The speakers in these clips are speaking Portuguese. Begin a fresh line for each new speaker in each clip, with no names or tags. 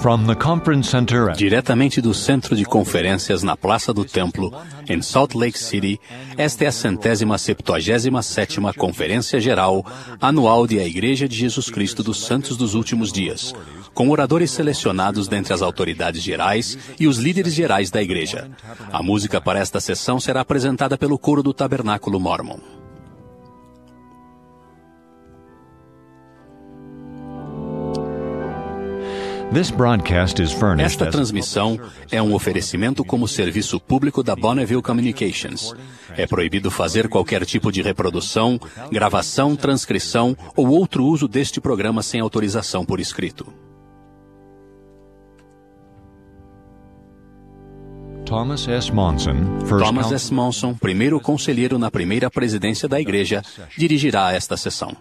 From the conference center
Diretamente do Centro de Conferências na Praça do Templo, em Salt Lake City, esta é a 177ª Conferência Geral Anual de A Igreja de Jesus Cristo dos Santos dos Últimos Dias, com oradores selecionados dentre as autoridades gerais e os líderes gerais da Igreja. A música para esta sessão será apresentada pelo coro do Tabernáculo Mormon. Esta transmissão é um oferecimento como serviço público da Bonneville Communications. É proibido fazer qualquer tipo de reprodução, gravação, transcrição ou outro uso deste programa sem autorização por escrito.
Thomas S. Monson,
primeiro conselheiro na primeira presidência da Igreja, dirigirá esta sessão.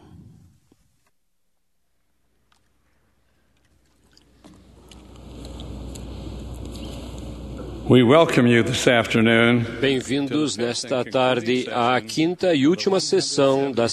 Bem-vindos nesta tarde à quinta e última sessão da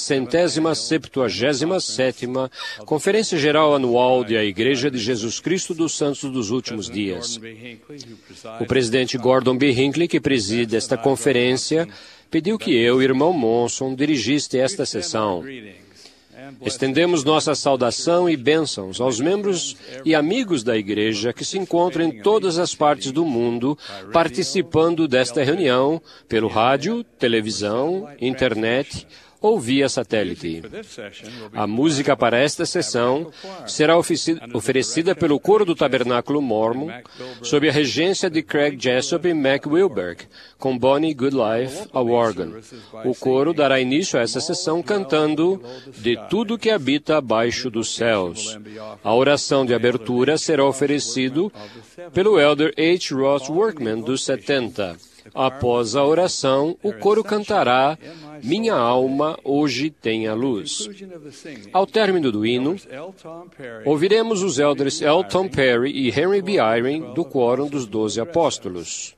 177ª Conferência Geral Anual de A Igreja de Jesus Cristo dos Santos dos Últimos Dias. O presidente Gordon B. Hinckley, que preside esta conferência, pediu que eu, irmão Monson, dirigisse esta sessão. Estendemos nossa saudação e bênçãos aos membros e amigos da Igreja que se encontram em todas as partes do mundo participando desta reunião pelo rádio, televisão, internet ou via satélite. A música para esta sessão será oferecida pelo coro do Tabernáculo Mormon, sob a regência de Craig Jessup e Mac Wilberg, com Bonnie Goodlife ao órgão. O coro dará início a essa sessão cantando De Tudo que Habita Abaixo dos Céus. A oração de abertura será oferecido pelo Elder H. Ross Workman, dos 70. Após a oração, o coro cantará Minha alma hoje tem a luz. Ao término do hino, ouviremos os elders L. Tom Perry e Henry B. Eyring, do Quórum dos 12 Apóstolos.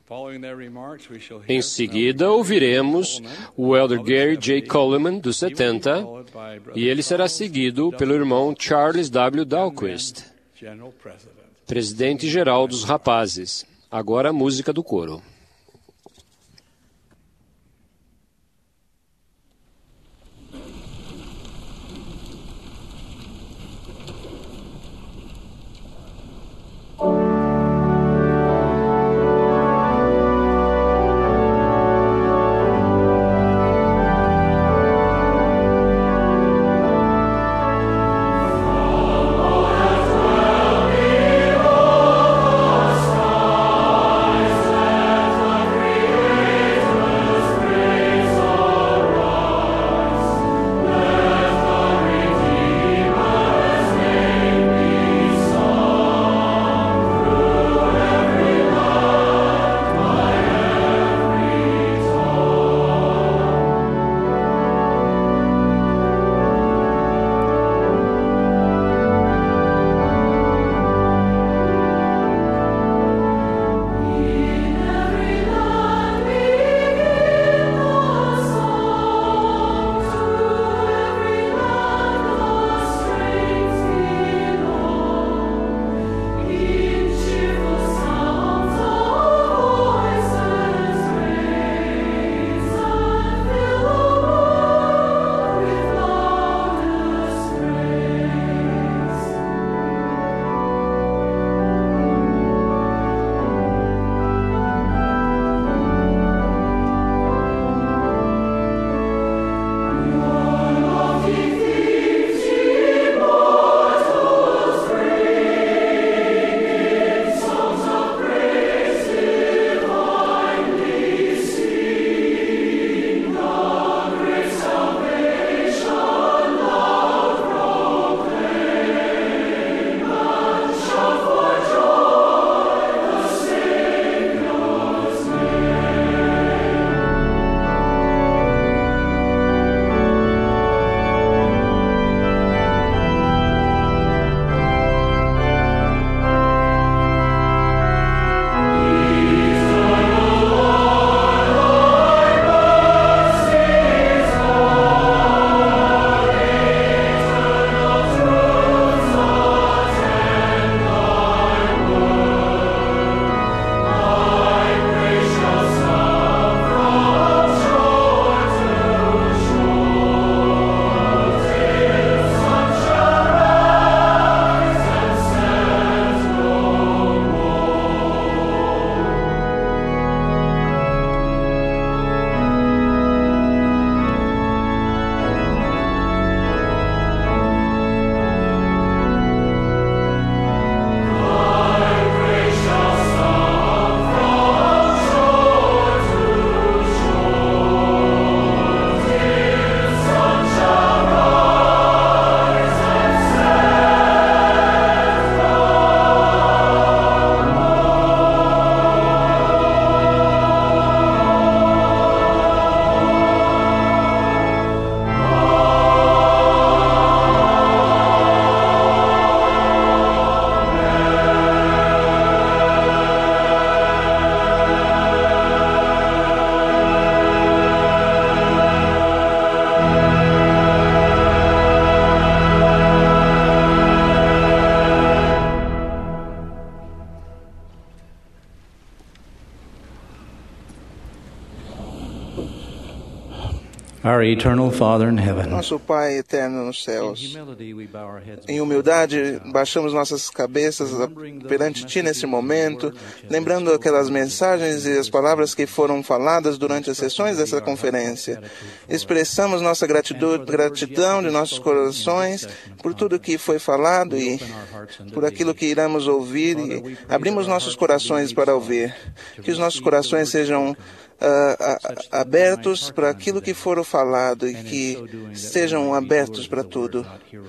Em seguida, ouviremos o elder Gary J. Coleman, dos 70, e ele será seguido pelo irmão Charles W. Dahlquist, presidente-geral dos rapazes. Agora a música do coro.
Set Our eternal Father in heaven.
Nosso Pai eterno nos céus, em humildade baixamos nossas cabeças perante Ti nesse momento, lembrando aquelas mensagens e as palavras que foram faladas durante as sessões dessa conferência. Expressamos nossa gratidão de nossos corações por tudo que foi falado e por aquilo que iremos ouvir, e abrimos nossos corações para ouvir. Que os nossos corações sejam abertos para aquilo que for falado e que sejam abertos para tudo.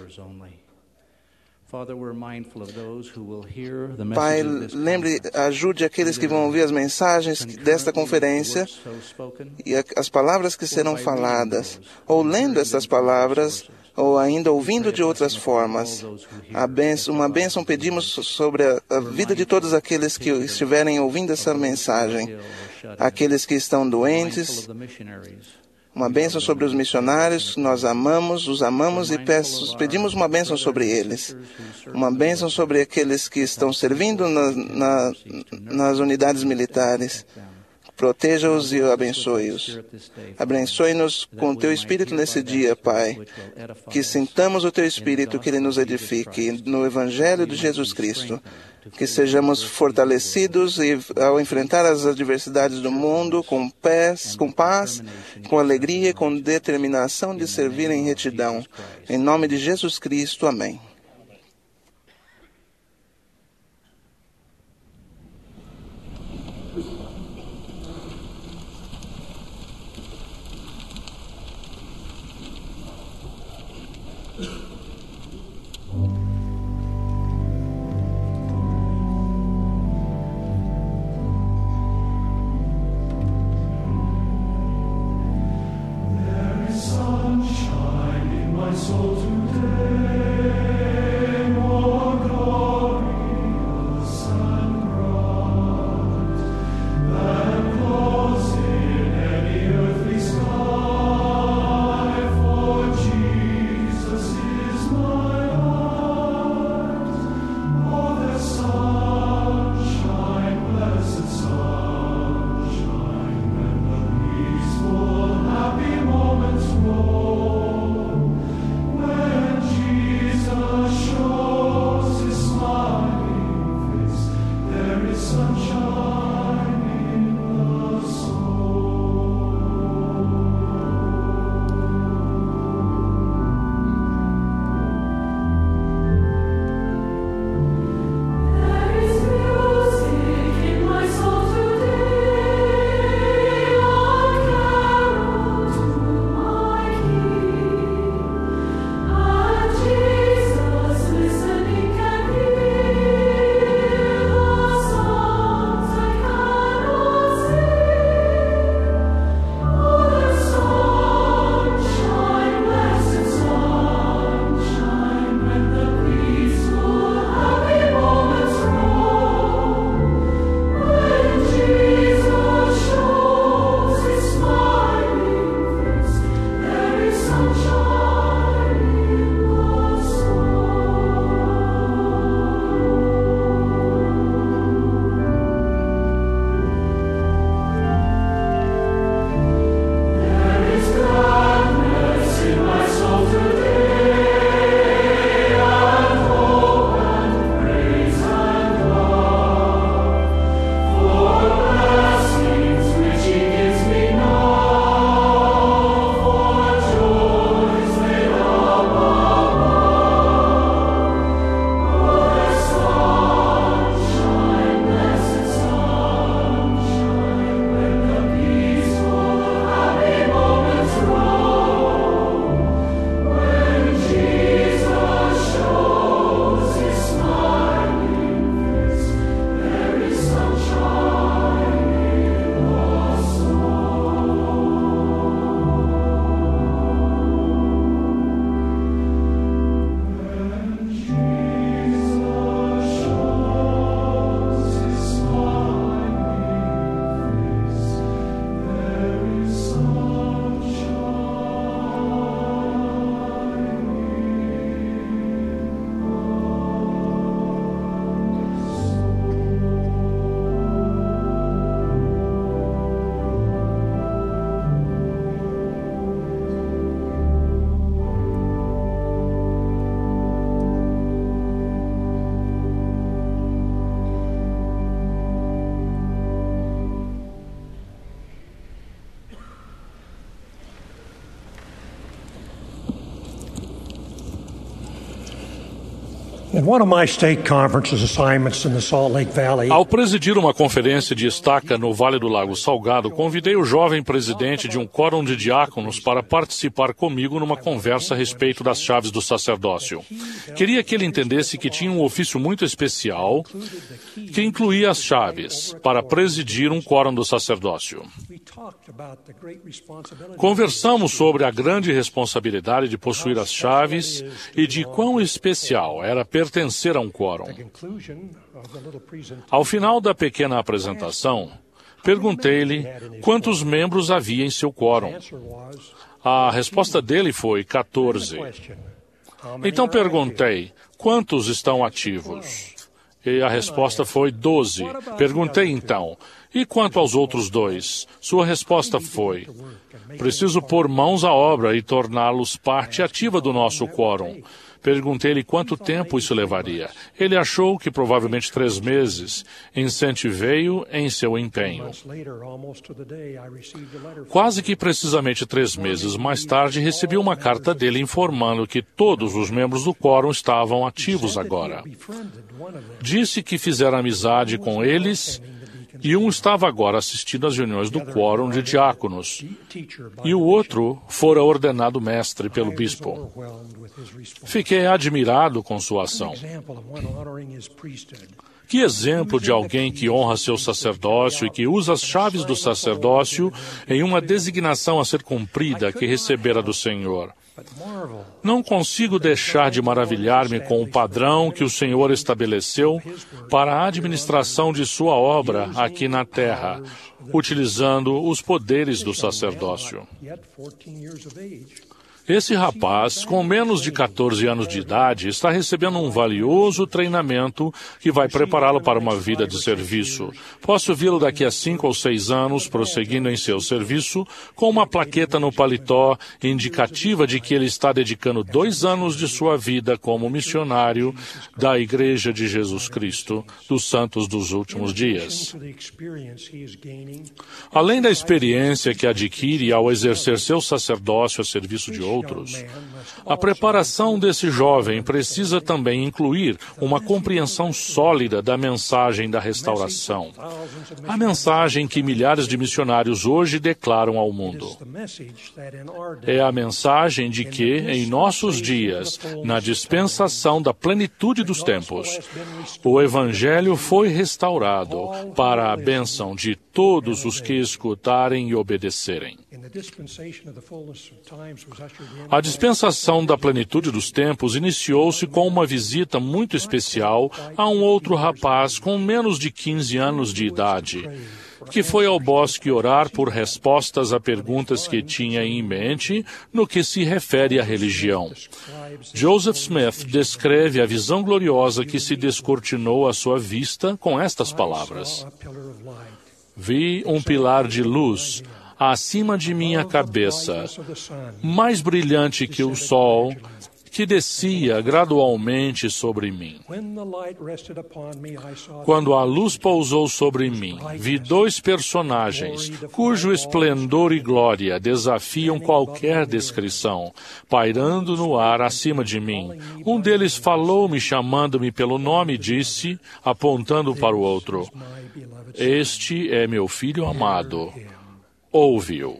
Pai, ajude aqueles que vão ouvir as mensagens desta conferência e as palavras que serão faladas, ou lendo essas palavras, ou ainda ouvindo de outras formas. Uma bênção pedimos sobre a vida de todos aqueles que estiverem ouvindo essa mensagem, aqueles que estão doentes. Uma bênção sobre os missionários, nós os amamos e pedimos uma bênção sobre eles. Uma bênção sobre aqueles que estão servindo nas unidades militares. Proteja-os e abençoe-os. Abençoe-nos com o Teu Espírito nesse dia, Pai. Que sintamos o Teu Espírito, que Ele nos edifique no Evangelho de Jesus Cristo. Que sejamos fortalecidos e, ao enfrentar as adversidades do mundo, com paz, com alegria e com determinação de servir em retidão. Em nome de Jesus Cristo. Amém.
Ao presidir uma conferência de estaca no Vale do Lago Salgado, convidei o jovem presidente de um quórum de diáconos para participar comigo numa conversa a respeito das chaves do sacerdócio. Queria que ele entendesse que tinha um ofício muito especial que incluía as chaves para presidir um quórum do sacerdócio. Conversamos sobre a grande responsabilidade de possuir as chaves e de quão especial era pertencer a um quórum. Ao final da pequena apresentação, perguntei-lhe quantos membros havia em seu quórum. A resposta dele foi 14. Então perguntei, quantos estão ativos? E a resposta foi 12. Perguntei então, e quanto aos outros 2? Sua resposta foi, preciso pôr mãos à obra e torná-los parte ativa do nosso quórum. Perguntei-lhe quanto tempo isso levaria. Ele achou que provavelmente 3 meses. Incentivei-o em seu empenho. Quase que precisamente 3 meses mais tarde, recebi uma carta dele informando que todos os membros do quórum estavam ativos agora. Disse que fizera amizade com eles e um estava agora assistindo às reuniões do quórum de diáconos, e o outro fora ordenado mestre pelo bispo. Fiquei admirado com sua ação. Que exemplo de alguém que honra seu sacerdócio e que usa as chaves do sacerdócio em uma designação a ser cumprida que recebera do Senhor. Não consigo deixar de maravilhar-me com o padrão que o Senhor estabeleceu para a administração de sua obra aqui na terra, utilizando os poderes do sacerdócio. Esse rapaz, com menos de 14 anos de idade, está recebendo um valioso treinamento que vai prepará-lo para uma vida de serviço. Posso vê-lo daqui a 5 ou 6 anos, prosseguindo em seu serviço, com uma plaqueta no paletó indicativa de que ele está dedicando 2 anos de sua vida como missionário da Igreja de Jesus Cristo, dos Santos dos Últimos Dias. Além da experiência que adquire ao exercer seu sacerdócio a serviço de outros, a preparação desse jovem precisa também incluir uma compreensão sólida da mensagem da restauração. A mensagem que milhares de missionários hoje declaram ao mundo. É a mensagem de que, em nossos dias, na dispensação da plenitude dos tempos, o Evangelho foi restaurado para a bênção de todos os que escutarem e obedecerem. A dispensação da plenitude dos tempos iniciou-se com uma visita muito especial a um outro rapaz com menos de 15 anos de idade, que foi ao bosque orar por respostas a perguntas que tinha em mente no que se refere à religião. Joseph Smith descreve a visão gloriosa que se descortinou à sua vista com estas palavras: vi um pilar de luz acima de minha cabeça, mais brilhante que o sol, que descia gradualmente sobre mim. Quando a luz pousou sobre mim, vi 2 personagens, cujo esplendor e glória desafiam qualquer descrição, pairando no ar acima de mim. Um deles falou-me, chamando-me pelo nome, e disse, apontando para o outro: este é meu filho amado. Ouve-o.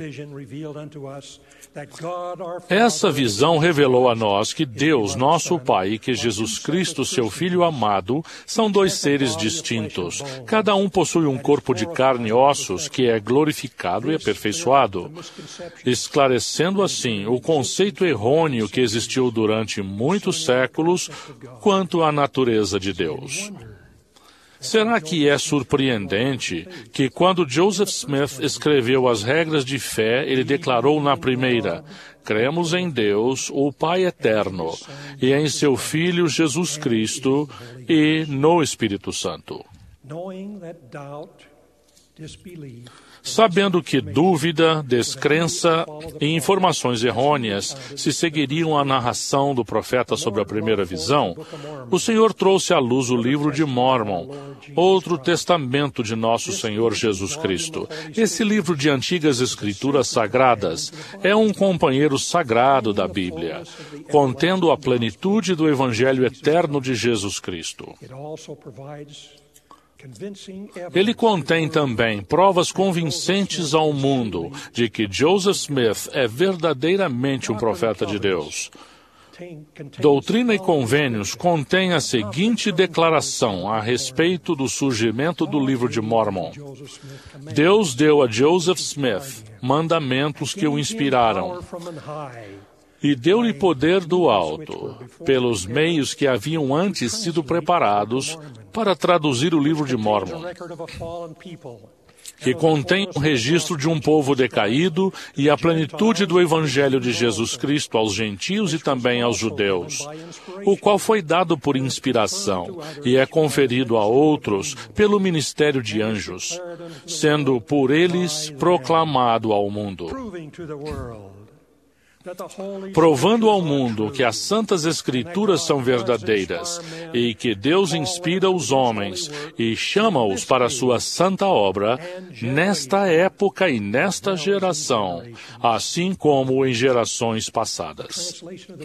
Essa visão revelou a nós que Deus, nosso Pai, e que Jesus Cristo, seu Filho amado, são 2 seres distintos. Cada um possui um corpo de carne e ossos que é glorificado e aperfeiçoado, esclarecendo assim o conceito errôneo que existiu durante muitos séculos quanto à natureza de Deus. Será que é surpreendente que, quando Joseph Smith escreveu as regras de fé, ele declarou na primeira: cremos em Deus, o Pai eterno, e em seu Filho Jesus Cristo e no Espírito Santo? sabendo que dúvida, descrença e informações errôneas se seguiriam à narração do profeta sobre a primeira visão, o Senhor trouxe à luz o livro de Mórmon, outro testamento de nosso Senhor Jesus Cristo. Esse livro de antigas escrituras sagradas é um companheiro sagrado da Bíblia, contendo a plenitude do Evangelho eterno de Jesus Cristo. Ele contém também provas convincentes ao mundo de que Joseph Smith é verdadeiramente um profeta de Deus. Doutrina e Convênios contém a seguinte declaração a respeito do surgimento do livro de Mórmon. Deus deu a Joseph Smith mandamentos que o inspiraram e deu-lhe poder do alto, pelos meios que haviam antes sido preparados para traduzir o livro de Mórmon, que contém um registro de um povo decaído e a plenitude do Evangelho de Jesus Cristo aos gentios e também aos judeus, o qual foi dado por inspiração e é conferido a outros pelo ministério de anjos, sendo por eles proclamado ao mundo, provando ao mundo que as Santas Escrituras são verdadeiras e que Deus inspira os homens e chama-os para a sua santa obra nesta época e nesta geração, assim como em gerações passadas.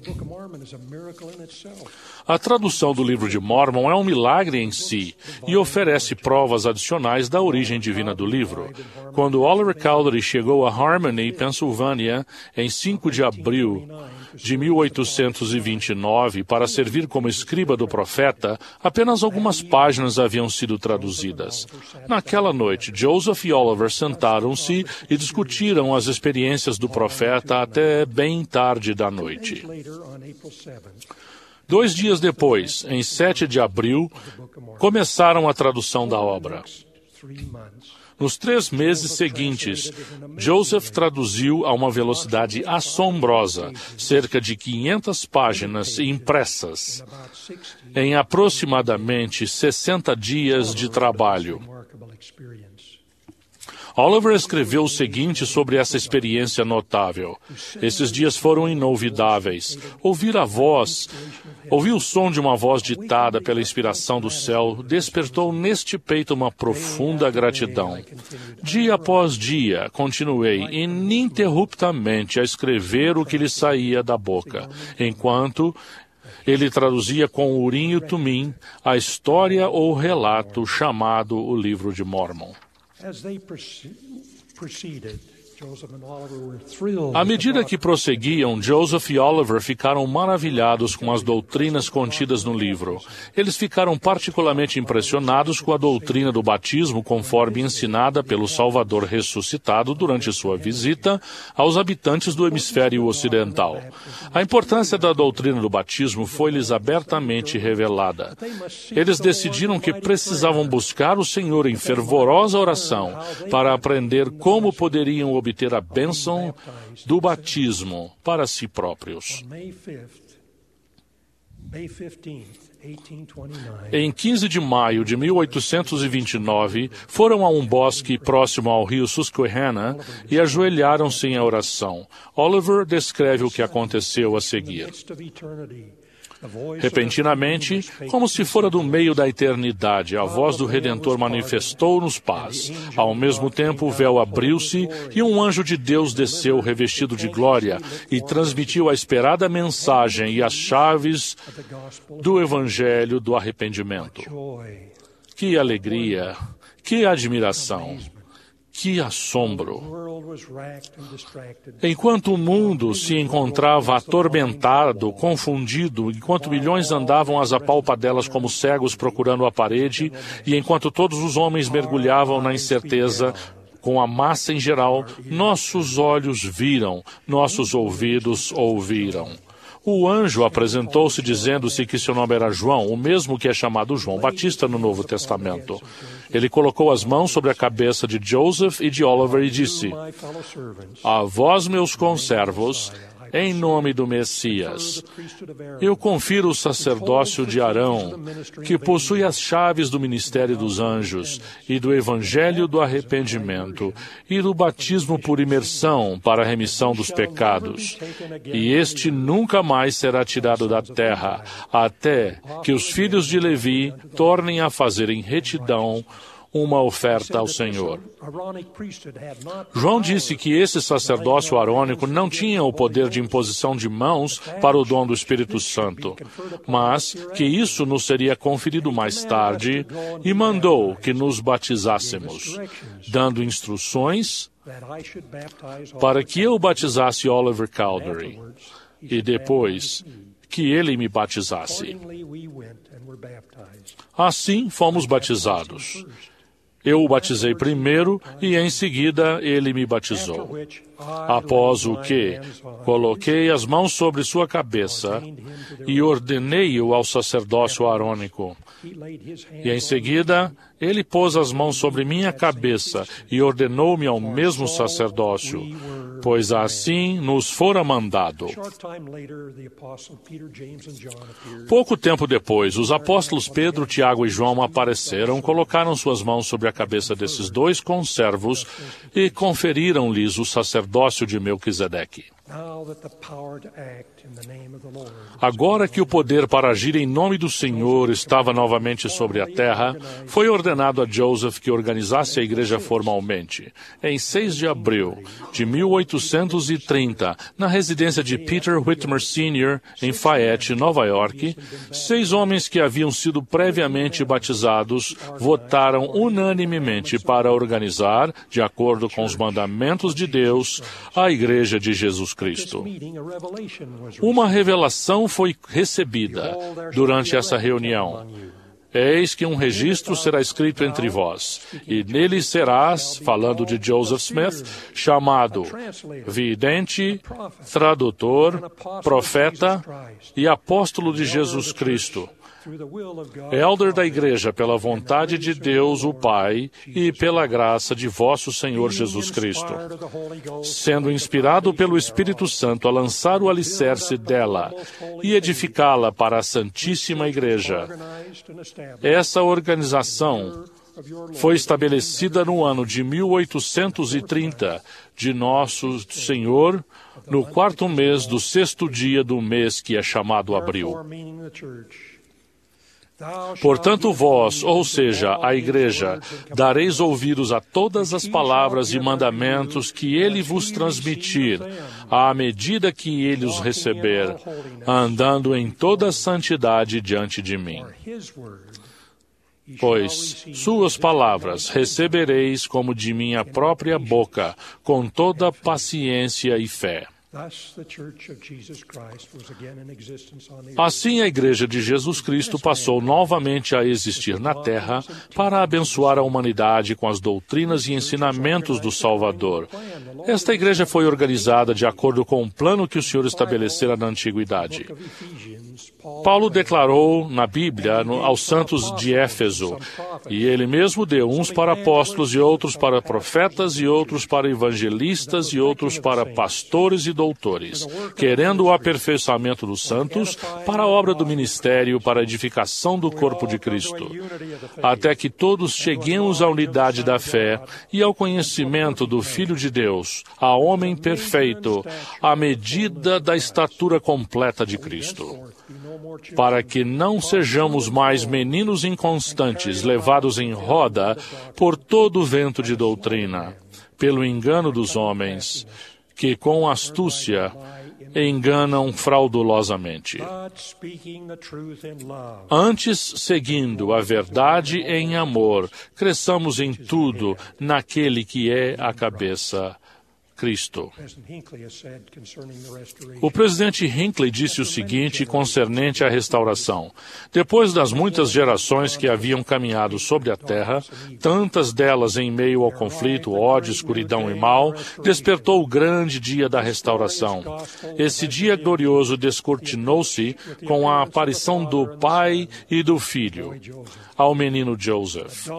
A tradução do livro de Mórmon é um milagre em si e oferece provas adicionais da origem divina do livro. Quando Oliver Cowdery chegou a Harmony, Pensilvânia, em 5 de abril de 1829, para servir como escriba do profeta, apenas algumas páginas haviam sido traduzidas. Naquela noite, Joseph e Oliver sentaram-se e discutiram as experiências do profeta até bem tarde da noite. 2 dias depois, em 7 de abril, começaram a tradução da obra. Nos 3 meses seguintes, Joseph traduziu a uma velocidade assombrosa, cerca de 500 páginas impressas, em aproximadamente 60 dias de trabalho. Oliver escreveu o seguinte sobre essa experiência notável. Esses dias foram inolvidáveis. Ouvir o som de uma voz ditada pela inspiração do céu despertou neste peito uma profunda gratidão. Dia após dia, continuei ininterruptamente a escrever o que lhe saía da boca, enquanto ele traduzia com Urim e Tumim a história ou relato chamado o Livro de Mórmon. À medida que prosseguiam, Joseph e Oliver ficaram maravilhados com as doutrinas contidas no livro. Eles ficaram particularmente impressionados com a doutrina do batismo conforme ensinada pelo Salvador ressuscitado durante sua visita aos habitantes do hemisfério ocidental. A importância da doutrina do batismo foi-lhes abertamente revelada. Eles decidiram que precisavam buscar o Senhor em fervorosa oração para aprender como poderiam obter a bênção do batismo para si próprios. Em 15 de maio de 1829, foram a um bosque próximo ao rio Susquehanna e ajoelharam-se em oração. Oliver descreve o que aconteceu a seguir. Repentinamente, como se fora do meio da eternidade, a voz do Redentor manifestou-nos paz. Ao mesmo tempo, o véu abriu-se e um anjo de Deus desceu revestido de glória e transmitiu a esperada mensagem e as chaves do Evangelho do arrependimento. Que alegria! Que admiração! Que assombro! Enquanto o mundo se encontrava atormentado, confundido, enquanto milhões andavam às apalpadelas como cegos procurando a parede, e enquanto todos os homens mergulhavam na incerteza, com a massa em geral, nossos olhos viram, nossos ouvidos ouviram. O anjo apresentou-se dizendo-se que seu nome era João, o mesmo que é chamado João Batista no Novo Testamento. Ele colocou as mãos sobre a cabeça de Joseph e de Oliver e disse: A vós, meus conservos, em nome do Messias. Eu confiro o sacerdócio de Arão, que possui as chaves do ministério dos anjos e do evangelho do arrependimento e do batismo por imersão para a remissão dos pecados. E este nunca mais será tirado da terra, até que os filhos de Levi tornem a fazer em retidão uma oferta ao Senhor. João disse que esse sacerdócio arônico não tinha o poder de imposição de mãos para o dom do Espírito Santo, mas que isso nos seria conferido mais tarde e mandou que nos batizássemos, dando instruções para que eu batizasse Oliver Cowdery e depois que ele me batizasse. Assim fomos batizados. Eu o batizei primeiro e, em seguida, ele me batizou. Após o que, coloquei as mãos sobre sua cabeça e ordenei-o ao sacerdócio arônico. E, em seguida, ele pôs as mãos sobre minha cabeça e ordenou-me ao mesmo sacerdócio, pois assim nos fora mandado. Pouco tempo depois, os apóstolos Pedro, Tiago e João apareceram, colocaram suas mãos sobre a cabeça desses dois conservos e conferiram-lhes o sacerdócio de Melquisedeque. Agora que o poder para agir em nome do Senhor estava novamente sobre a terra, foi ordenado a Joseph que organizasse a igreja formalmente. Em 6 de abril de 1830, na residência de Peter Whitmer Sr., em Fayette, Nova York, 6 homens que haviam sido previamente batizados votaram unanimemente para organizar, de acordo com os mandamentos de Deus, a Igreja de Jesus Cristo. Uma revelação foi recebida durante essa reunião. Eis que um registro será escrito entre vós, e nele serás, falando de Joseph Smith, chamado vidente, tradutor, profeta e apóstolo de Jesus Cristo, elder da igreja pela vontade de Deus o Pai e pela graça de vosso Senhor Jesus Cristo, sendo inspirado pelo Espírito Santo a lançar o alicerce dela e edificá-la para a Santíssima Igreja. Essa organização foi estabelecida no ano de 1830 de nosso Senhor, no 4º mês do 6º dia do mês que é chamado Abril. Portanto, vós, ou seja, a Igreja, dareis ouvidos a todas as palavras e mandamentos que ele vos transmitir, à medida que ele os receber, andando em toda santidade diante de mim. Pois suas palavras recebereis como de minha própria boca, com toda paciência e fé. Assim, a Igreja de Jesus Cristo passou novamente a existir na Terra para abençoar a humanidade com as doutrinas e ensinamentos do Salvador. Esta Igreja foi organizada de acordo com o plano que o Senhor estabelecera na Antiguidade. Paulo declarou na Bíblia aos santos de Éfeso, e ele mesmo deu uns para apóstolos e outros para profetas e outros para evangelistas e outros para pastores e doutores, querendo o aperfeiçoamento dos santos para a obra do ministério, para a edificação do corpo de Cristo, até que todos cheguemos à unidade da fé e ao conhecimento do Filho de Deus, a homem perfeito, à medida da estatura completa de Cristo, para que não sejamos mais meninos inconstantes, levados em roda por todo o vento de doutrina, pelo engano dos homens, que com astúcia enganam fraudulosamente. Antes, seguindo a verdade em amor, cresçamos em tudo naquele que é a cabeça, Cristo. O presidente Hinckley disse o seguinte concernente à restauração: depois das muitas gerações que haviam caminhado sobre a terra, tantas delas em meio ao conflito, ódio, escuridão e mal, despertou o grande dia da restauração. Esse dia glorioso descortinou-se com a aparição do Pai e do Filho ao menino Joseph.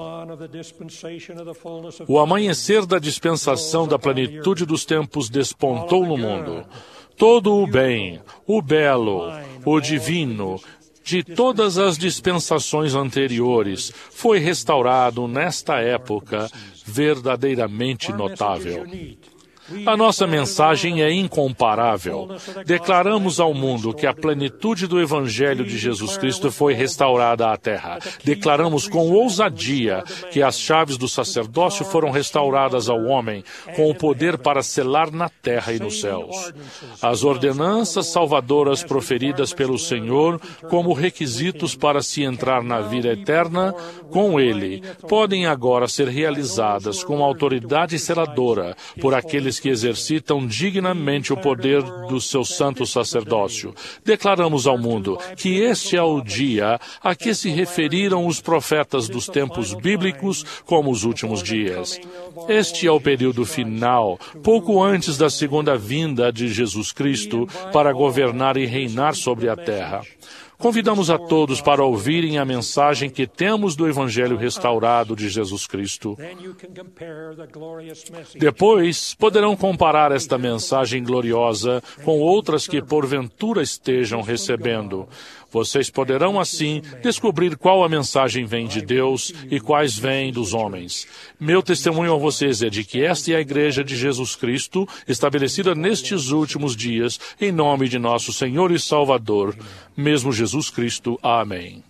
O amanhecer da dispensação da plenitude dos tempos despontou no mundo. Todo o bem, o belo, o divino, de todas as dispensações anteriores, foi restaurado nesta época verdadeiramente notável. A nossa mensagem é incomparável. Declaramos ao mundo que a plenitude do Evangelho de Jesus Cristo foi restaurada à terra. Declaramos com ousadia que as chaves do sacerdócio foram restauradas ao homem, com o poder para selar na terra e nos céus. As ordenanças salvadoras proferidas pelo Senhor como requisitos para se entrar na vida eterna com Ele, podem agora ser realizadas com autoridade seladora por aqueles que exercitam dignamente o poder do seu santo sacerdócio. Declaramos ao mundo que este é o dia a que se referiram os profetas dos tempos bíblicos como os últimos dias. Este é o período final, pouco antes da segunda vinda de Jesus Cristo, para governar e reinar sobre a terra. Convidamos a todos para ouvirem a mensagem que temos do Evangelho restaurado de Jesus Cristo. Depois, poderão comparar esta mensagem gloriosa com outras que porventura estejam recebendo. Vocês poderão, assim, descobrir qual a mensagem vem de Deus e quais vêm dos homens. Meu testemunho a vocês é de que esta é a Igreja de Jesus Cristo, estabelecida nestes últimos dias, em nome de nosso Senhor e Salvador, mesmo Jesus Cristo. Amém.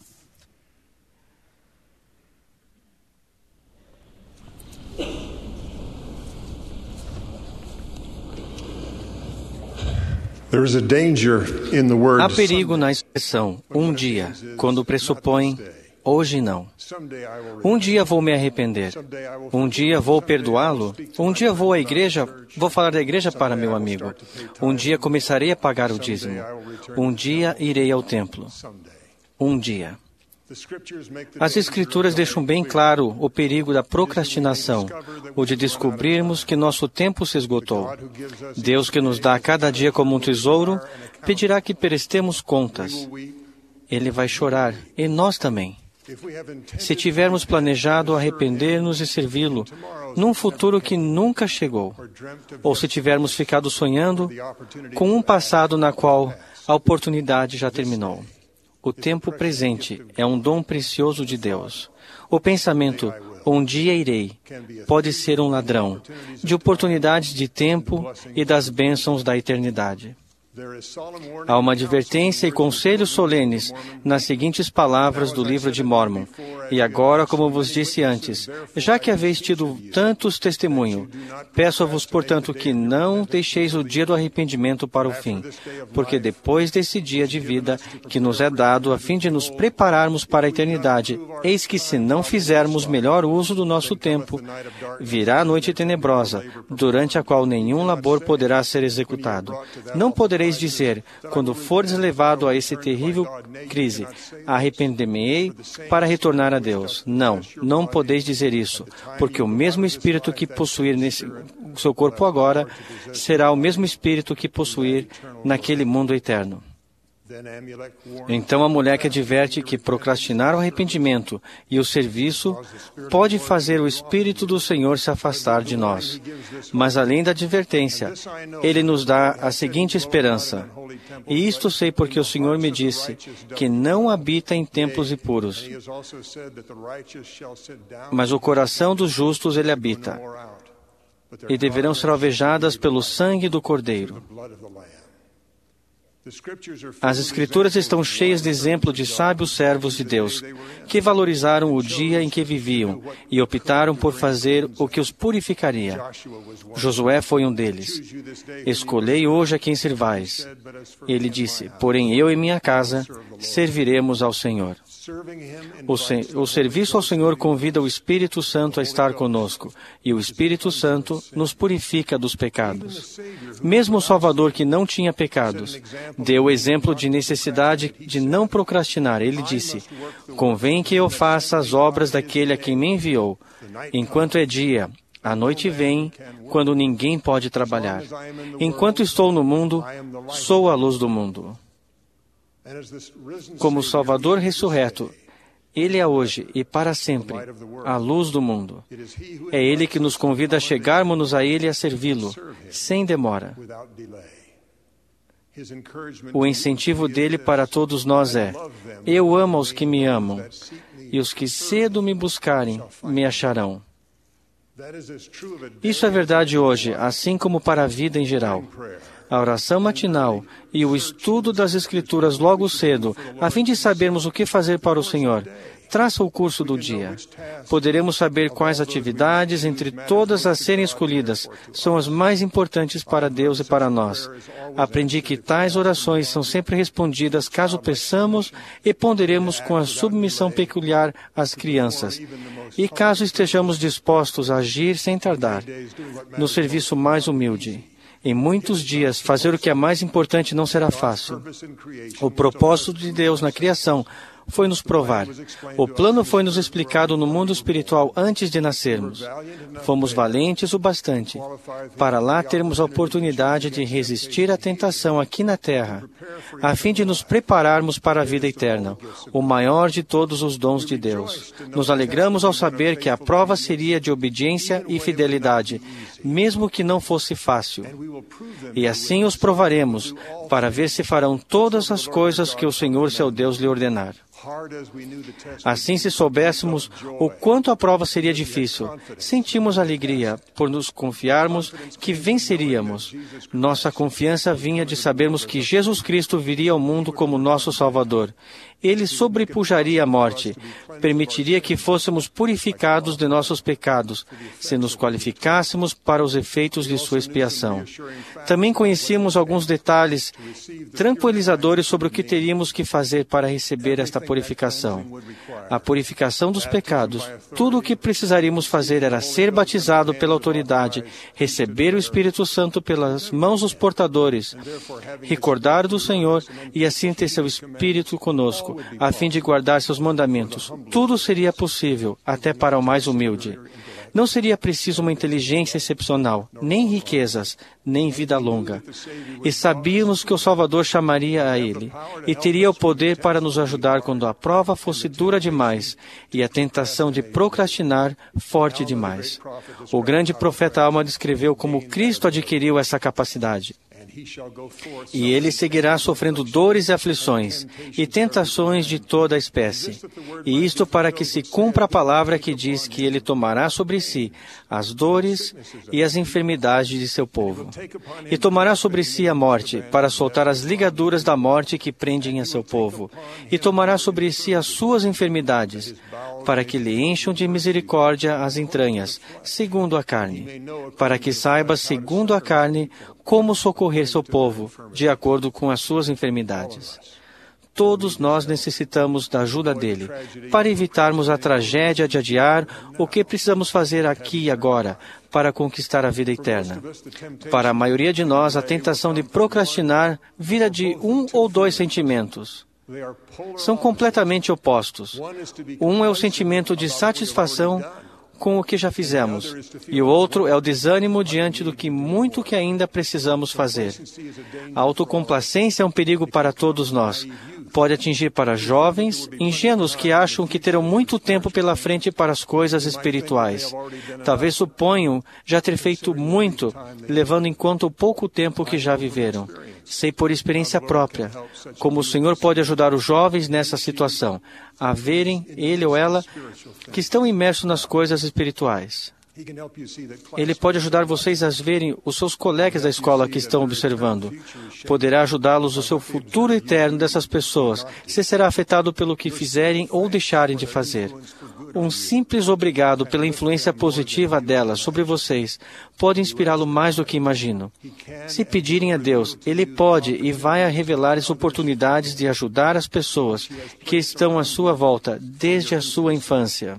Há perigo na expressão um dia, quando pressupõe hoje não. Um dia vou me arrepender. Um dia vou perdoá-lo. Um dia vou à igreja, vou falar da igreja para meu amigo. Um dia começarei a pagar o dízimo. Um dia irei ao templo. Um dia. As Escrituras deixam bem claro o perigo da procrastinação, o de descobrirmos que nosso tempo se esgotou. Deus, que nos dá cada dia como um tesouro, pedirá que prestemos contas. Ele vai chorar, e nós também. Se tivermos planejado arrepender-nos e servi-lo num futuro que nunca chegou, ou se tivermos ficado sonhando com um passado na qual a oportunidade já terminou. O tempo presente é um dom precioso de Deus. O pensamento, um dia irei, pode ser um ladrão de oportunidades de tempo e das bênçãos da eternidade. Há uma advertência e conselhos solenes nas seguintes palavras do livro de Mórmon. E agora, como vos disse antes, já que haveis tido tantos testemunhos, peço-vos, portanto, que não deixeis o dia do arrependimento para o fim, porque depois desse dia de vida que nos é dado a fim de nos prepararmos para a eternidade, eis que se não fizermos melhor uso do nosso tempo, virá a noite tenebrosa, durante a qual nenhum labor poderá ser executado. Não podereis dizer, quando fordes levado a esse terrível crise, arrepender-me-ei para retornar a Deus. Não, não podeis dizer isso, porque o mesmo Espírito que possuir nesse seu corpo agora, será o mesmo Espírito que possuir naquele mundo eterno. Então a mulher que adverte que procrastinar o arrependimento e o serviço pode fazer o Espírito do Senhor se afastar de nós. Mas além da advertência, Ele nos dá a seguinte esperança. E isto sei porque o Senhor me disse que não habita em templos impuros, mas o coração dos justos Ele habita, e deverão ser alvejadas pelo sangue do Cordeiro. As Escrituras estão cheias de exemplo de sábios servos de Deus, que valorizaram o dia em que viviam e optaram por fazer o que os purificaria. Josué foi um deles. Escolhei hoje a quem servais. Ele disse, porém eu e minha casa serviremos ao Senhor. O serviço ao Senhor convida o Espírito Santo a estar conosco, e o Espírito Santo nos purifica dos pecados. Mesmo o Salvador, que não tinha pecados, deu o exemplo de necessidade de não procrastinar. Ele disse, convém que eu faça as obras daquele a quem me enviou. Enquanto é dia, a noite vem, quando ninguém pode trabalhar. Enquanto estou no mundo, sou a luz do mundo. Como Salvador ressurreto, Ele é hoje e para sempre a luz do mundo. É Ele que nos convida a chegarmos a Ele e a servi-lo, sem demora. O incentivo dele para todos nós é: eu amo os que me amam, e os que cedo me buscarem, me acharão. Isso é verdade hoje, assim como para a vida em geral. A oração matinal e o estudo das Escrituras logo cedo, a fim de sabermos o que fazer para o Senhor, traça o curso do dia. Poderemos saber quais atividades, entre todas as serem escolhidas, são as mais importantes para Deus e para nós. Aprendi que tais orações são sempre respondidas caso peçamos e ponderemos com a submissão peculiar às crianças. E caso estejamos dispostos a agir sem tardar, no serviço mais humilde. Em muitos dias, fazer o que é mais importante não será fácil. O propósito de Deus na criação foi nos provar. O plano foi nos explicado no mundo espiritual antes de nascermos. Fomos valentes o bastante para lá termos a oportunidade de resistir à tentação aqui na terra, a fim de nos prepararmos para a vida eterna, o maior de todos os dons de Deus. Nos alegramos ao saber que a prova seria de obediência e fidelidade, mesmo que não fosse fácil. E assim os provaremos, para ver se farão todas as coisas que o Senhor, seu Deus, lhe ordenar. Assim, se soubéssemos o quanto a prova seria difícil, sentimos alegria por nos confiarmos que venceríamos. Nossa confiança vinha de sabermos que Jesus Cristo viria ao mundo como nosso Salvador. Ele sobrepujaria a morte, permitiria que fôssemos purificados de nossos pecados, se nos qualificássemos para os efeitos de sua expiação. Também conhecíamos alguns detalhes tranquilizadores sobre o que teríamos que fazer para receber esta purificação. A purificação dos pecados. Tudo o que precisaríamos fazer era ser batizado pela autoridade, receber o Espírito Santo pelas mãos dos portadores, recordar do Senhor e assim ter seu Espírito conosco, a fim de guardar seus mandamentos. Tudo seria possível, até para o mais humilde. Não seria preciso uma inteligência excepcional, nem riquezas, nem vida longa. E sabíamos que o Salvador chamaria a ele, e teria o poder para nos ajudar quando a prova fosse dura demais, e a tentação de procrastinar forte demais. O grande profeta Alma descreveu como Cristo adquiriu essa capacidade. E ele seguirá sofrendo dores e aflições, e tentações de toda a espécie. E isto para que se cumpra a palavra que diz que ele tomará sobre si as dores e as enfermidades de seu povo. E tomará sobre si a morte, para soltar as ligaduras da morte que prendem a seu povo. E tomará sobre si as suas enfermidades, para que lhe encham de misericórdia as entranhas, segundo a carne, para que saiba, segundo a carne, como socorrer seu povo, de acordo com as suas enfermidades. Todos nós necessitamos da ajuda dele, para evitarmos a tragédia de adiar o que precisamos fazer aqui e agora, para conquistar a vida eterna. Para a maioria de nós, a tentação de procrastinar vira de um ou dois sentimentos. São completamente opostos. Um é o sentimento de satisfação com o que já fizemos, e o outro é o desânimo diante do que muito que ainda precisamos fazer. A autocomplacência é um perigo para todos nós. Pode atingir para jovens, ingênuos que acham que terão muito tempo pela frente para as coisas espirituais. Talvez suponham já ter feito muito, levando em conta o pouco tempo que já viveram. Sei por experiência própria como o Senhor pode ajudar os jovens nessa situação, a verem, ele ou ela, que estão imersos nas coisas espirituais. Ele pode ajudar vocês a verem os seus colegas da escola que estão observando. Poderá ajudá-los no seu futuro eterno dessas pessoas, se será afetado pelo que fizerem ou deixarem de fazer. Um simples obrigado pela influência positiva delas sobre vocês pode inspirá-lo mais do que imagino. Se pedirem a Deus, Ele pode e vai revelar as oportunidades de ajudar as pessoas que estão à sua volta desde a sua infância.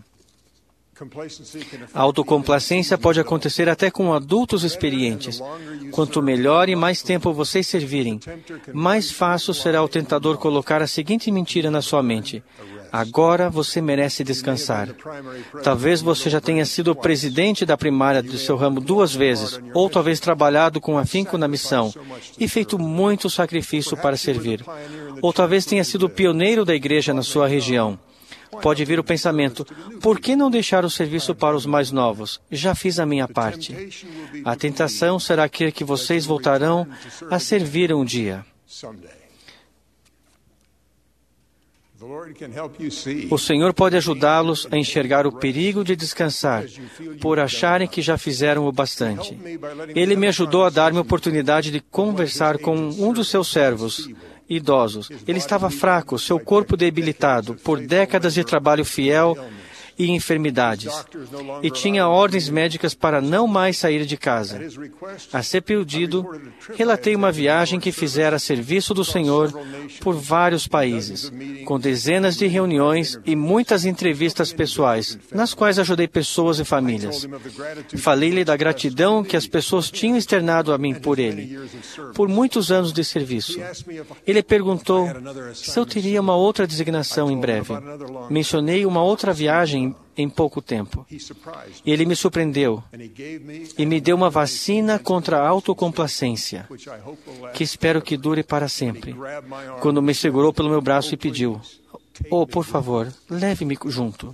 A autocomplacência pode acontecer até com adultos experientes. Quanto melhor e mais tempo vocês servirem, mais fácil será o tentador colocar a seguinte mentira na sua mente: agora você merece descansar. Talvez você já tenha sido o presidente da primária do seu ramo 2 vezes, ou talvez trabalhado com afinco na missão e feito muito sacrifício para servir. Ou talvez tenha sido o pioneiro da igreja na sua região. Pode vir o pensamento: por que não deixar o serviço para os mais novos? Já fiz a minha parte. A tentação será crer que vocês voltarão a servir um dia. O Senhor pode ajudá-los a enxergar o perigo de descansar, por acharem que já fizeram o bastante. Ele me ajudou a dar-me a oportunidade de conversar com um dos seus servos idosos. Ele estava fraco, seu corpo debilitado, por décadas de trabalho fiel e enfermidades, e tinha ordens médicas para não mais sair de casa. A seu pedido, relatei uma viagem que fizera a serviço do Senhor por vários países, com dezenas de reuniões e muitas entrevistas pessoais, nas quais ajudei pessoas e famílias. Falei-lhe da gratidão que as pessoas tinham externado a mim por ele, por muitos anos de serviço. Ele perguntou se eu teria uma outra designação em breve. Mencionei uma outra viagem em pouco tempo. E ele me surpreendeu e me deu uma vacina contra a autocomplacência, que espero que dure para sempre, quando me segurou pelo meu braço e pediu: "Oh, por favor, leve-me junto."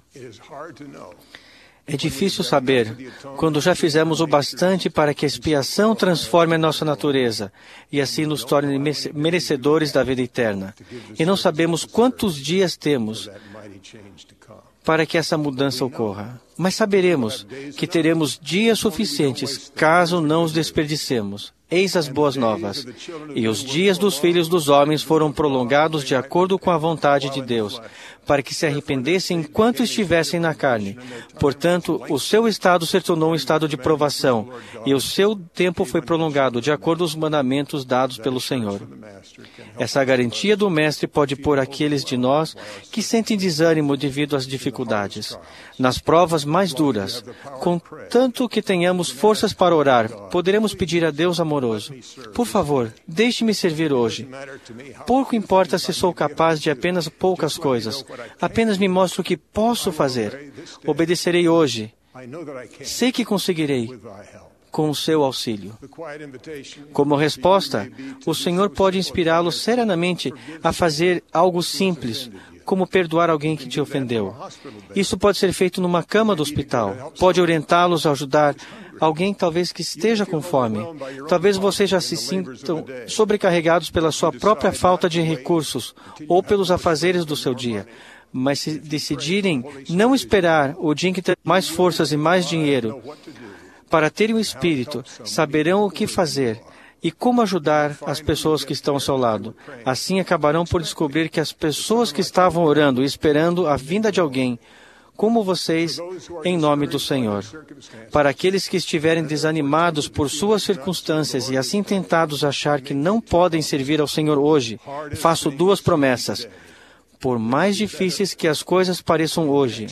É difícil saber quando já fizemos o bastante para que a expiação transforme a nossa natureza e assim nos torne merecedores da vida eterna. E não sabemos quantos dias temos para que essa mudança ocorra. Mas saberemos que teremos dias suficientes caso não os desperdicemos. Eis as boas novas. E os dias dos filhos dos homens foram prolongados de acordo com a vontade de Deus, para que se arrependessem enquanto estivessem na carne. Portanto, o seu estado se tornou um estado de provação, e o seu tempo foi prolongado de acordo com os mandamentos dados pelo Senhor. Essa garantia do Mestre pode pôr aqueles de nós que sentem desânimo devido às dificuldades, nas provas mais duras. Contanto que tenhamos forças para orar, poderemos pedir a Deus amoroso: "Por favor, deixe-me servir hoje. Pouco importa se sou capaz de apenas poucas coisas. Apenas me mostre o que posso fazer. Obedecerei hoje. Sei que conseguirei com o seu auxílio." Como resposta, o Senhor pode inspirá-los serenamente a fazer algo simples, como perdoar alguém que te ofendeu. Isso pode ser feito numa cama do hospital. Pode orientá-los a ajudar alguém talvez que esteja com fome. Talvez vocês já se sintam sobrecarregados pela sua própria falta de recursos ou pelos afazeres do seu dia. Mas se decidirem não esperar o dia em que terão mais forças e mais dinheiro para terem o Espírito, saberão o que fazer e como ajudar as pessoas que estão ao seu lado. Assim acabarão por descobrir que as pessoas que estavam orando e esperando a vinda de alguém como vocês, em nome do Senhor. Para aqueles que estiverem desanimados por suas circunstâncias e assim tentados a achar que não podem servir ao Senhor hoje, faço duas promessas. Por mais difíceis que as coisas pareçam hoje,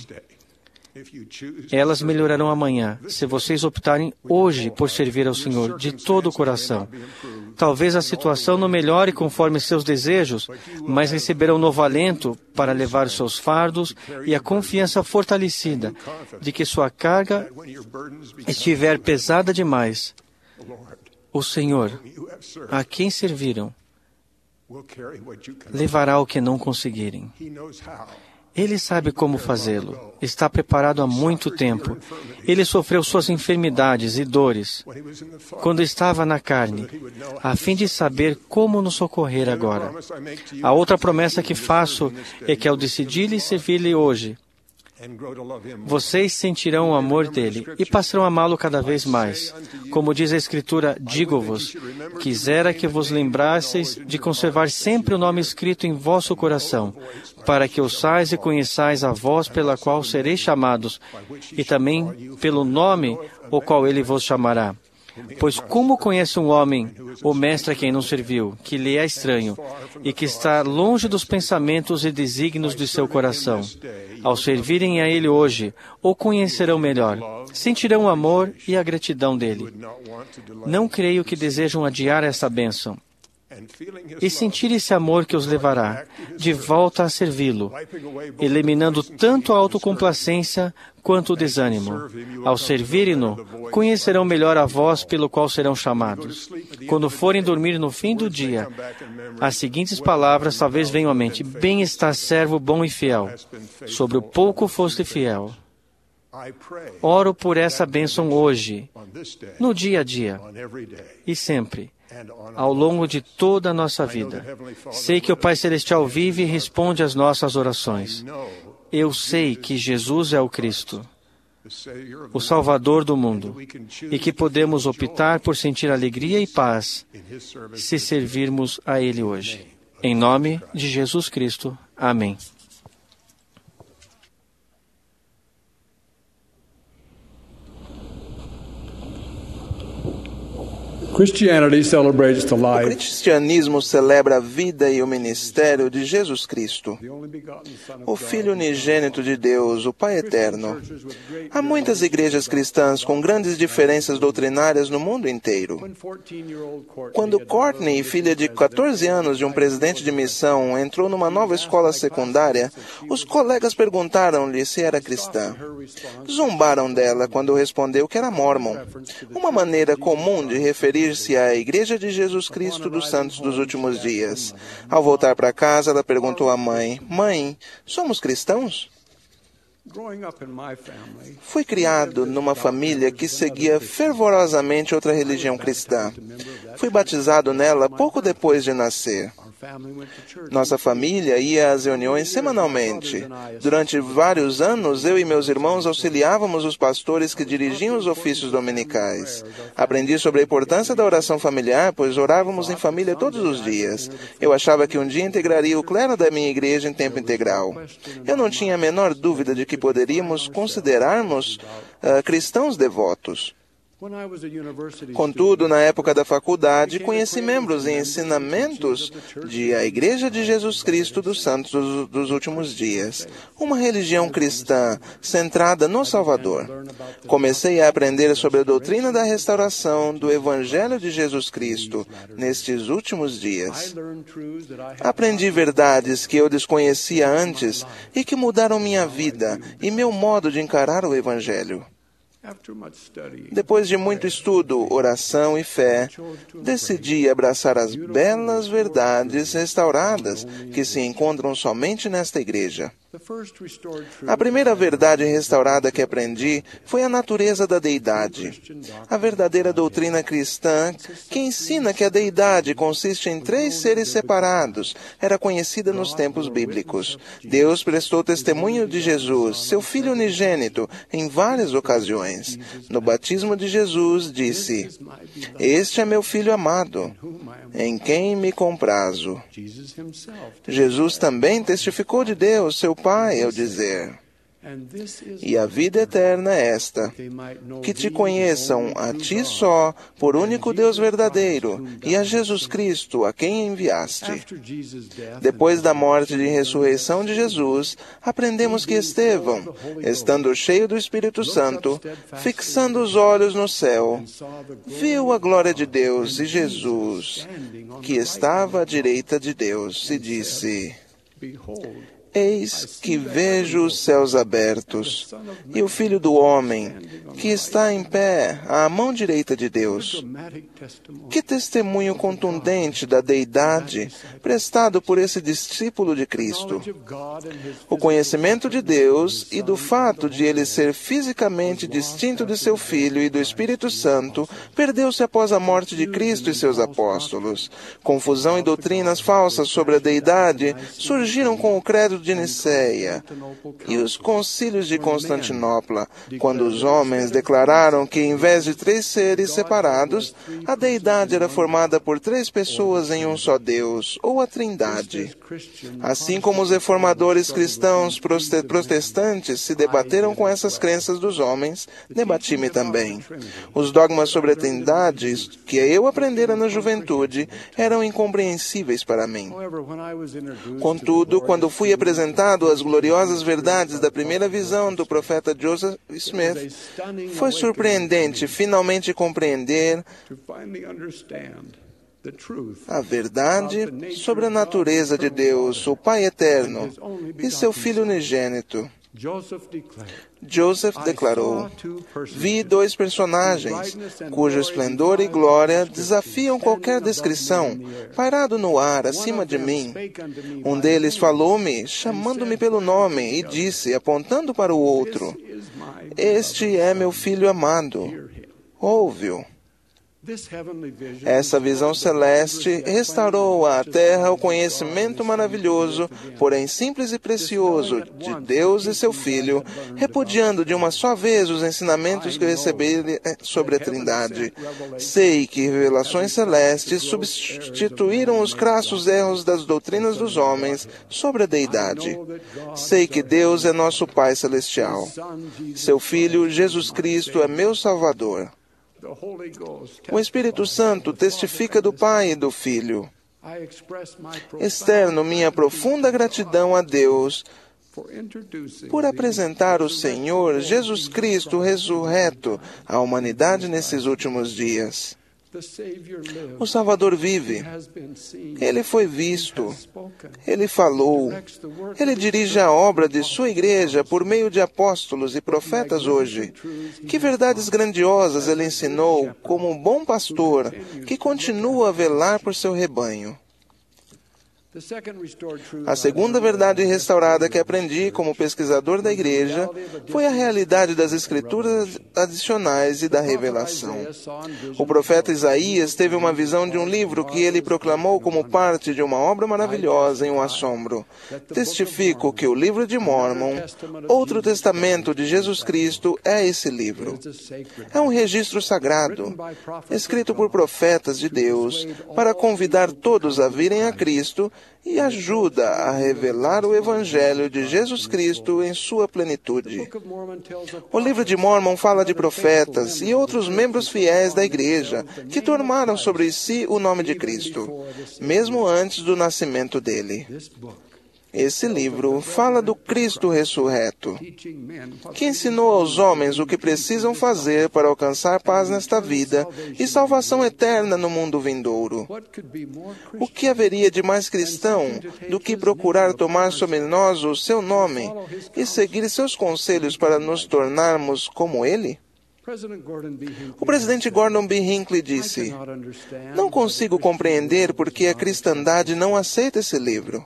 elas melhorarão amanhã, se vocês optarem hoje por servir ao Senhor de todo o coração. Talvez a situação não melhore conforme seus desejos, mas receberão novo alento para levar os seus fardos e a confiança fortalecida de que sua carga estiver pesada demais. O Senhor, a quem serviram, levará o que não conseguirem. Ele sabe como fazê-lo. Está preparado há muito tempo. Ele sofreu suas enfermidades e dores quando estava na carne, a fim de saber como nos socorrer agora. A outra promessa que faço é que ao decidir-lhe servir-lhe hoje, vocês sentirão o amor dele e passarão a amá-lo cada vez mais. Como diz a Escritura, digo-vos, quisera que vos lembrasseis de conservar sempre o nome escrito em vosso coração, para que ouçais e conheçais a voz pela qual sereis chamados, e também pelo nome o qual ele vos chamará. Pois como conhece um homem, o mestre a quem não serviu, que lhe é estranho, e que está longe dos pensamentos e desígnios de seu coração? Ao servirem a ele hoje, o conhecerão melhor, sentirão o amor e a gratidão dele. Não creio que desejam adiar essa bênção, e sentir esse amor que os levará de volta a servi-lo, eliminando tanto a autocomplacência quanto o desânimo. Ao servirem-no, conhecerão melhor a voz pelo qual serão chamados. Quando forem dormir no fim do dia, as seguintes palavras talvez venham à mente: bem está, servo bom e fiel. Sobre o pouco foste fiel. Oro por essa bênção hoje, no dia a dia, e sempre, ao longo de toda a nossa vida. Sei que o Pai Celestial vive e responde às nossas orações. Eu sei que Jesus é o Cristo, o Salvador do mundo, e que podemos optar por sentir alegria e paz se servirmos a Ele hoje. Em nome de Jesus Cristo. Amém.
O cristianismo celebra a vida e o ministério de Jesus Cristo, o Filho unigênito de Deus, o Pai eterno. Há muitas igrejas cristãs com grandes diferenças doutrinárias no mundo inteiro. Quando Courtney, filha de 14 anos de um presidente de missão, entrou numa nova escola secundária, os colegas perguntaram-lhe se era cristã. Zombaram dela quando respondeu que era mórmon, uma maneira comum de referir-se à Igreja de Jesus Cristo dos Santos dos Últimos Dias. Ao voltar para casa, ela perguntou à mãe: "Mãe, somos cristãos?" Fui criado numa família que seguia fervorosamente outra religião cristã. Fui batizado nela pouco depois de nascer. Nossa família ia às reuniões semanalmente. Durante vários anos, eu e meus irmãos auxiliávamos os pastores que dirigiam os ofícios dominicais. Aprendi sobre a importância da oração familiar, pois orávamos em família todos os dias. Eu achava que um dia integraria o clero da minha igreja em tempo integral. Eu não tinha a menor dúvida de que poderíamos considerarmos cristãos devotos. Contudo, na época da faculdade, conheci membros e ensinamentos de a Igreja de Jesus Cristo dos Santos dos Últimos Dias, uma religião cristã centrada no Salvador. Comecei a aprender sobre a doutrina da restauração do Evangelho de Jesus Cristo nestes últimos dias. Aprendi verdades que eu desconhecia antes e que mudaram minha vida e meu modo de encarar o Evangelho. Depois de muito estudo, oração e fé, decidi abraçar as belas verdades restauradas que se encontram somente nesta igreja. A primeira verdade restaurada que aprendi foi a natureza da deidade. A verdadeira doutrina cristã, que ensina que a deidade consiste em 3 seres separados, era conhecida nos tempos bíblicos. Deus prestou testemunho de Jesus, seu Filho unigênito, em várias ocasiões. No batismo de Jesus, disse: "Este é meu Filho amado, em quem me comprazo." Jesus também testificou de Deus, seu Pai, ao dizer: "E a vida eterna é esta, que te conheçam a ti só, por único Deus verdadeiro, e a Jesus Cristo, a quem enviaste." Depois da morte e ressurreição de Jesus, aprendemos que Estevão, estando cheio do Espírito Santo, fixando os olhos no céu, viu a glória de Deus e Jesus, que estava à direita de Deus, e disse: "Eis que vejo os céus abertos, e o Filho do Homem, que está em pé à mão direita de Deus." Que testemunho contundente da deidade prestado por esse discípulo de Cristo. O conhecimento de Deus e do fato de ele ser fisicamente distinto de seu Filho e do Espírito Santo perdeu-se após a morte de Cristo e seus apóstolos. Confusão e doutrinas falsas sobre a deidade surgiram com o credo de Niceia e os concílios de Constantinopla, quando os homens declararam que, em vez de 3 seres separados, a deidade era formada por 3 pessoas em um só Deus, ou a Trindade. Assim como os reformadores cristãos protestantes se debateram com essas crenças dos homens, debati-me também. Os dogmas sobre a Trindade que eu aprendera na juventude eram incompreensíveis para mim. Contudo, quando fui apresentado às gloriosas verdades da primeira visão do profeta Joseph Smith, foi surpreendente finalmente compreender a verdade sobre a natureza de Deus, o Pai eterno, e seu Filho unigênito. Joseph declarou: "Vi 2 personagens, cujo esplendor e glória desafiam qualquer descrição, pairado no ar acima de mim. Um deles falou-me, chamando-me pelo nome, e disse, apontando para o outro: Este é meu Filho amado. Ouve-o." Essa visão celeste restaurou à Terra o conhecimento maravilhoso, porém simples e precioso, de Deus e seu Filho, repudiando de uma só vez os ensinamentos que recebi sobre a Trindade. Sei que revelações celestes substituíram os crassos erros das doutrinas dos homens sobre a Deidade. Sei que Deus é nosso Pai Celestial. Seu Filho, Jesus Cristo, é meu Salvador. O Espírito Santo testifica do Pai e do Filho. Externo minha profunda gratidão a Deus por apresentar o Senhor Jesus Cristo ressurreto à humanidade nesses últimos dias. O Salvador vive. Ele foi visto. Ele falou. Ele dirige a obra de sua igreja por meio de apóstolos e profetas hoje. Que verdades grandiosas ele ensinou como um bom pastor que continua a velar por seu rebanho. A segunda verdade restaurada que aprendi como pesquisador da igreja foi a realidade das escrituras adicionais e da revelação. O profeta Isaías teve uma visão de um livro que ele proclamou como parte de uma obra maravilhosa em um assombro. Testifico que o livro de Mórmon, outro testamento de Jesus Cristo, é esse livro. É um registro sagrado, escrito por profetas de Deus, para convidar todos a virem a Cristo e ajuda a revelar o Evangelho de Jesus Cristo em sua plenitude. O livro de Mórmon fala de profetas e outros membros fiéis da igreja que tomaram sobre si o nome de Cristo, mesmo antes do nascimento dele. Esse livro fala do Cristo ressurreto, que ensinou aos homens o que precisam fazer para alcançar paz nesta vida e salvação eterna no mundo vindouro. O que haveria de mais cristão do que procurar tomar sobre nós o seu nome e seguir seus conselhos para nos tornarmos como ele? O presidente Gordon B. Hinckley disse: "Não consigo compreender por que a cristandade não aceita esse livro."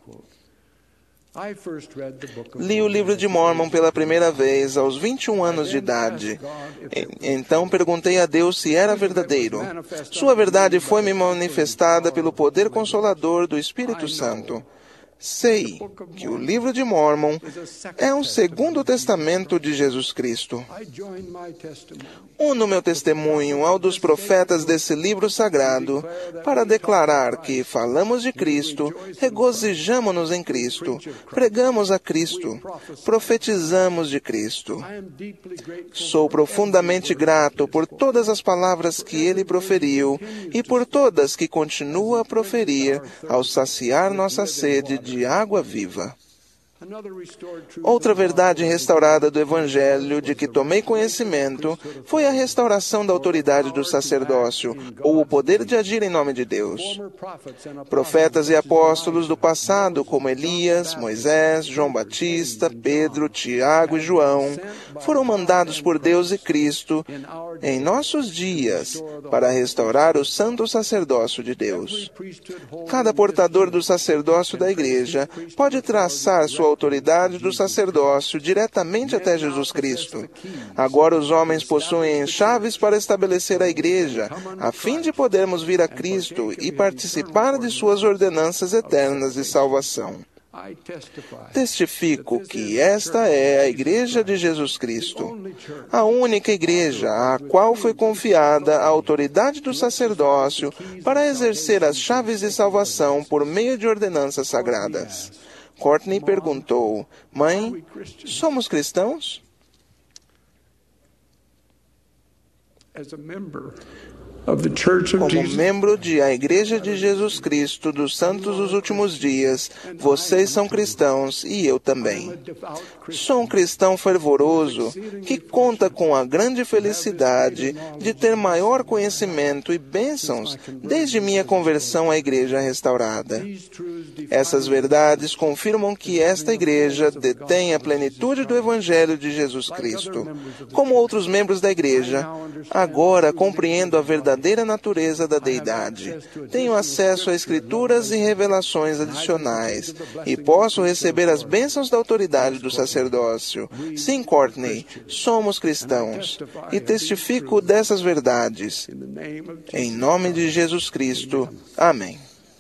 Li o livro de Mórmon pela primeira vez aos 21 anos de idade. Então perguntei a Deus se era verdadeiro. Sua verdade foi-me manifestada pelo poder consolador do Espírito Santo. Sei que o livro de Mórmon é um segundo testamento de Jesus Cristo. Uno meu testemunho ao dos profetas desse livro sagrado para declarar que falamos de Cristo, regozijamo-nos em Cristo, pregamos a Cristo, profetizamos de Cristo. Sou profundamente grato por todas as palavras que ele proferiu e por todas que continua a proferir ao saciar nossa sede de água viva. Outra verdade restaurada do Evangelho de que tomei conhecimento foi a restauração da autoridade do sacerdócio, ou o poder de agir em nome de Deus. Profetas e apóstolos do passado, como Elias, Moisés, João Batista, Pedro, Tiago e João, foram mandados por Deus e Cristo em nossos dias para restaurar o santo sacerdócio de Deus. Cada portador do sacerdócio da igreja pode traçar sua autoridade do sacerdócio diretamente até Jesus Cristo. Agora os homens possuem chaves para estabelecer a igreja, a fim de podermos vir a Cristo e participar de suas ordenanças eternas de salvação. Testifico que esta é a Igreja de Jesus Cristo, a única igreja à qual foi confiada a autoridade do sacerdócio para exercer as chaves de salvação por meio de ordenanças sagradas. Courtney perguntou: "Mãe, somos cristãos?" Como membro da Igreja de Jesus Cristo dos Santos dos Últimos Dias, vocês são cristãos e eu também. Sou um cristão fervoroso que conta com a grande felicidade de ter maior conhecimento e bênçãos desde minha conversão à Igreja restaurada. Essas verdades confirmam que esta Igreja detém a plenitude do Evangelho de Jesus Cristo. Como outros membros da Igreja, agora compreendo a verdadeira verdadeira natureza da deidade. Tenho acesso a escrituras e revelações adicionais e posso receber as bênçãos da autoridade do sacerdócio. Sim, Courtney, somos cristãos e testifico dessas verdades. Em nome de Jesus Cristo. Amém.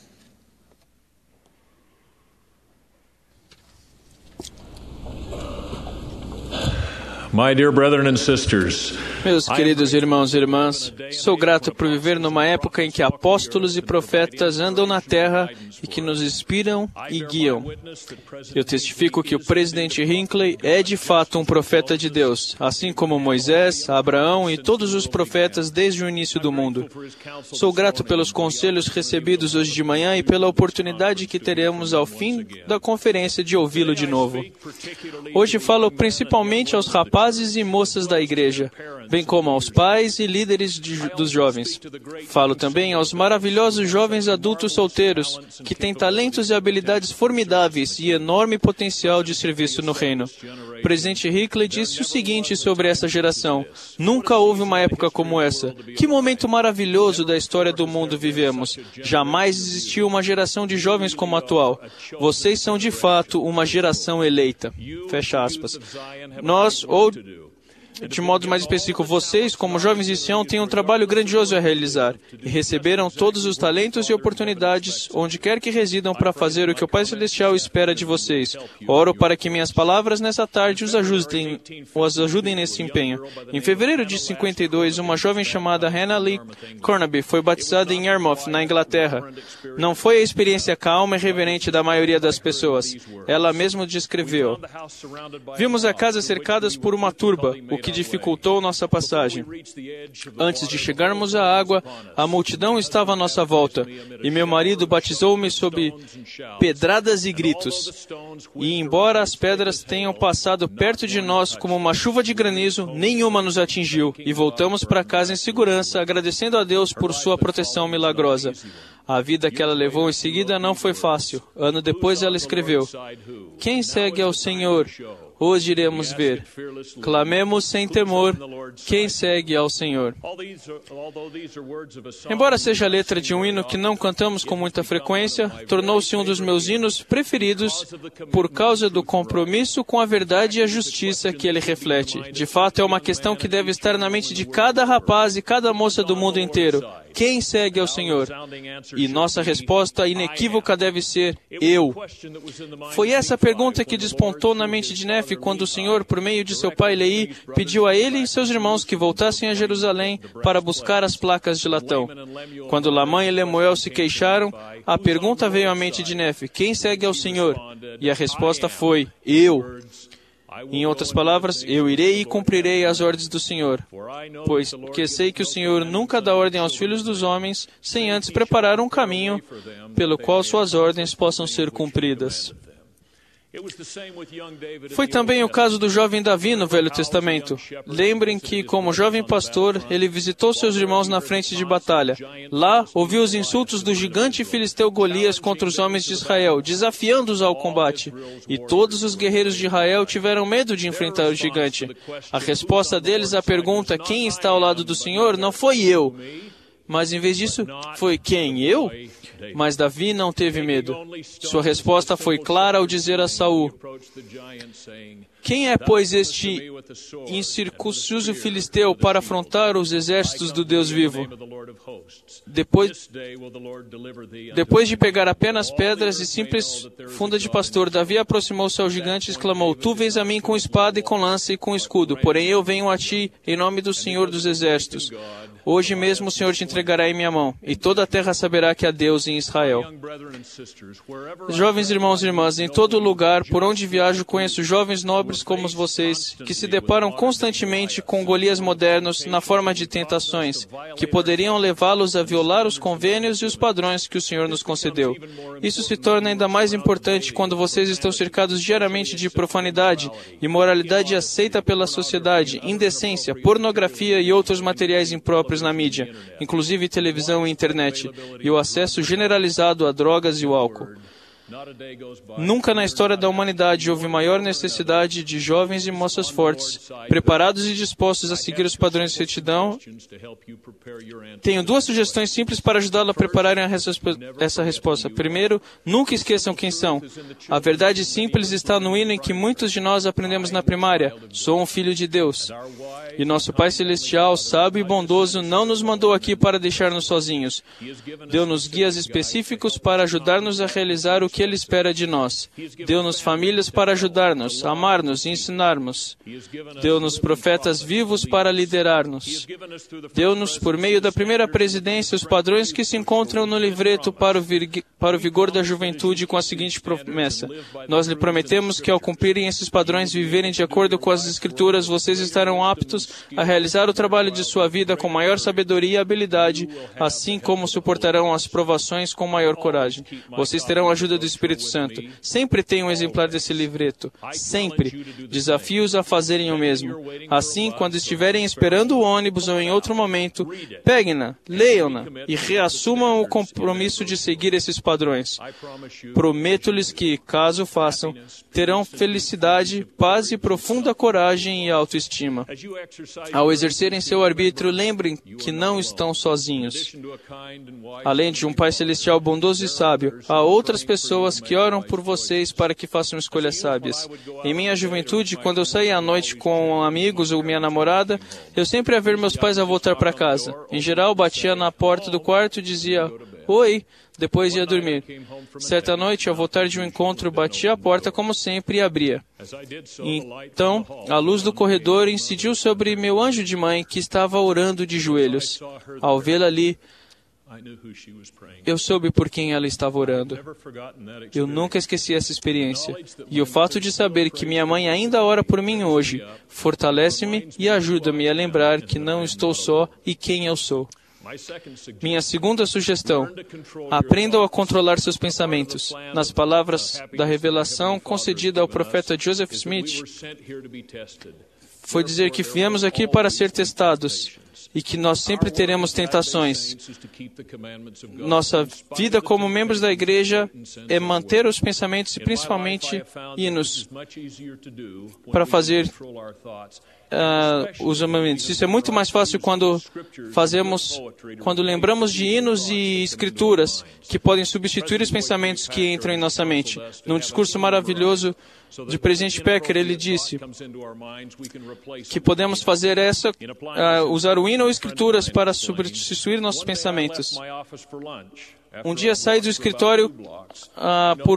My dear brethren and sisters,
meus queridos irmãos e irmãs, sou grato por viver numa época em que apóstolos e profetas andam na terra e que nos inspiram e guiam. Eu testifico que o presidente Hinckley é de fato um profeta de Deus, assim como Moisés, Abraão e todos os profetas desde o início do mundo. Sou grato pelos conselhos recebidos hoje de manhã e pela oportunidade que teremos ao fim da conferência de ouvi-lo de novo. Hoje falo principalmente aos rapazes e moças da igreja, bem como aos pais e líderes dos jovens. Falo também aos maravilhosos jovens adultos solteiros, que têm talentos e habilidades formidáveis e enorme potencial de serviço no reino. O presidente Hinckley disse o seguinte sobre essa geração: nunca houve uma época como essa. Que momento maravilhoso da história do mundo vivemos. Jamais existiu uma geração de jovens como a atual. Vocês são de fato uma geração eleita. Fecha aspas. Nós, ou de modo mais específico, vocês, como jovens de Sião, têm um trabalho grandioso a realizar e receberam todos os talentos e oportunidades, onde quer que residam, para fazer o que o Pai Celestial espera de vocês. Oro para que minhas palavras nessa tarde os ajudem nesse empenho. Em fevereiro de 52, uma jovem chamada Hannah Lee Cornaby foi batizada em Yarmouth, na Inglaterra. Não foi a experiência calma e reverente da maioria das pessoas. Ela mesma descreveu: vimos a casa cercadas por uma turba, o que dificultou nossa passagem. Antes de chegarmos à água, a multidão estava à nossa volta, e meu marido batizou-me sob pedradas e gritos. E embora as pedras tenham passado perto de nós como uma chuva de granizo, nenhuma nos atingiu, e voltamos para casa em segurança, agradecendo a Deus por sua proteção milagrosa. A vida que ela levou em seguida não foi fácil. Ano depois ela escreveu: quem segue ao Senhor? Hoje iremos ver. Clamemos sem temor. Quem segue ao Senhor? Embora seja a letra de um hino que não cantamos com muita frequência, tornou-se um dos meus hinos preferidos por causa do compromisso com a verdade e a justiça que ele reflete. De fato, é uma questão que deve estar na mente de cada rapaz e cada moça do mundo inteiro. Quem segue ao Senhor? E nossa resposta inequívoca deve ser: eu. Foi essa pergunta que despontou na mente de Nefe quando o Senhor, por meio de seu pai Leí, pediu a ele e seus irmãos que voltassem a Jerusalém para buscar as placas de latão. Quando Lamã e Lemuel se queixaram, a pergunta veio à mente de Nefe: quem segue ao Senhor? E a resposta foi: eu. Em outras palavras, eu irei e cumprirei as ordens do Senhor, pois que sei que o Senhor nunca dá ordem aos filhos dos homens sem antes preparar um caminho pelo qual suas ordens possam ser cumpridas. Foi também o caso do jovem Davi no Velho Testamento. Lembrem que, como jovem pastor, ele visitou seus irmãos na frente de batalha. Lá, ouviu os insultos do gigante filisteu Golias contra os homens de Israel, desafiando-os ao combate. E todos os guerreiros de Israel tiveram medo de enfrentar o gigante. A resposta deles à pergunta: quem está ao lado do Senhor? Não foi eu. Mas, em vez disso, foi: quem? Eu? Mas Davi não teve medo. Sua resposta foi clara ao dizer a Saul: quem é, pois, este incircunciso filisteu para afrontar os exércitos do Deus vivo? Depois de pegar apenas pedras e simples funda de pastor, Davi aproximou-se ao gigante e exclamou: tu vens a mim com espada e com lança e com escudo, porém eu venho a ti em nome do Senhor dos Exércitos. Hoje mesmo o Senhor te entregará em minha mão, e toda a terra saberá que há Deus em Israel. Jovens irmãos e irmãs, em todo lugar por onde viajo conheço jovens nobres como vocês, que se deparam constantemente com Golias modernos na forma de tentações, que poderiam levá-los a violar os convênios e os padrões que o Senhor nos concedeu. Isso se torna ainda mais importante quando vocês estão cercados diariamente de profanidade, imoralidade aceita pela sociedade, indecência, pornografia e outros materiais impróprios na mídia, inclusive televisão e internet, e o acesso generalizado a drogas e o álcool. Nunca na história da humanidade houve maior necessidade de jovens e moças fortes, preparados e dispostos a seguir os padrões de retidão. Tenho 2 sugestões simples para ajudá-lo a prepararem essa resposta. Primeiro, nunca esqueçam quem são. A verdade simples está no hino em que muitos de nós aprendemos na primária: sou um filho de Deus. E nosso Pai Celestial, sábio e bondoso, não nos mandou aqui para deixar-nos sozinhos. Deu-nos guias específicos para ajudar-nos a realizar o que Ele espera de nós. Deu-nos famílias para ajudar-nos, amar-nos e ensinar-nos. Deu-nos profetas vivos para liderar-nos. Deu-nos, por meio da primeira presidência, os padrões que se encontram no livreto para o vigor da juventude com a seguinte promessa: nós lhe prometemos que ao cumprirem esses padrões e viverem de acordo com as Escrituras, vocês estarão aptos a realizar o trabalho de sua vida com maior sabedoria e habilidade, assim como suportarão as provações com maior coragem. Vocês terão a ajuda do Espírito Santo. Sempre tenham um exemplar desse livreto. Sempre. Desafio-os a fazerem o mesmo. Assim, quando estiverem esperando o ônibus ou em outro momento, peguem-na, leiam-na e reassumam o compromisso de seguir esses padrões. Prometo-lhes que, caso façam, terão felicidade, paz e profunda coragem e autoestima. Ao exercerem seu arbítrio, lembrem que não estão sozinhos. Além de um Pai Celestial bondoso e sábio, há outras pessoas que oram por vocês para que façam escolhas sábias. Em minha juventude, quando eu saía à noite com amigos ou minha namorada, eu sempre ia ver meus pais a voltar para casa. Em geral, batia na porta do quarto e dizia: "Oi", depois ia dormir. Certa noite, ao voltar de um encontro, batia a porta como sempre e abria. Então, a luz do corredor incidiu sobre meu anjo de mãe, que estava orando de joelhos. Ao vê-la ali, eu soube por quem ela estava orando. Eu nunca esqueci essa experiência. E o fato de saber que minha mãe ainda ora por mim hoje fortalece-me e ajuda-me a lembrar que não estou só e quem eu sou. Minha segunda sugestão: aprendam a controlar seus pensamentos. Nas palavras da revelação concedida ao profeta Joseph Smith, foi dizer que viemos aqui para ser testados e que nós sempre teremos tentações. Nossa vida como membros da igreja é manter os pensamentos e principalmente hinos para fazer os amamentos. Isso é muito mais fácil quando lembramos de hinos e escrituras que podem substituir os pensamentos que entram em nossa mente. Num discurso maravilhoso de presidente Packer, ele disse que podemos fazer usar o hino ou escrituras para substituir nossos pensamentos. Um dia saí do escritório por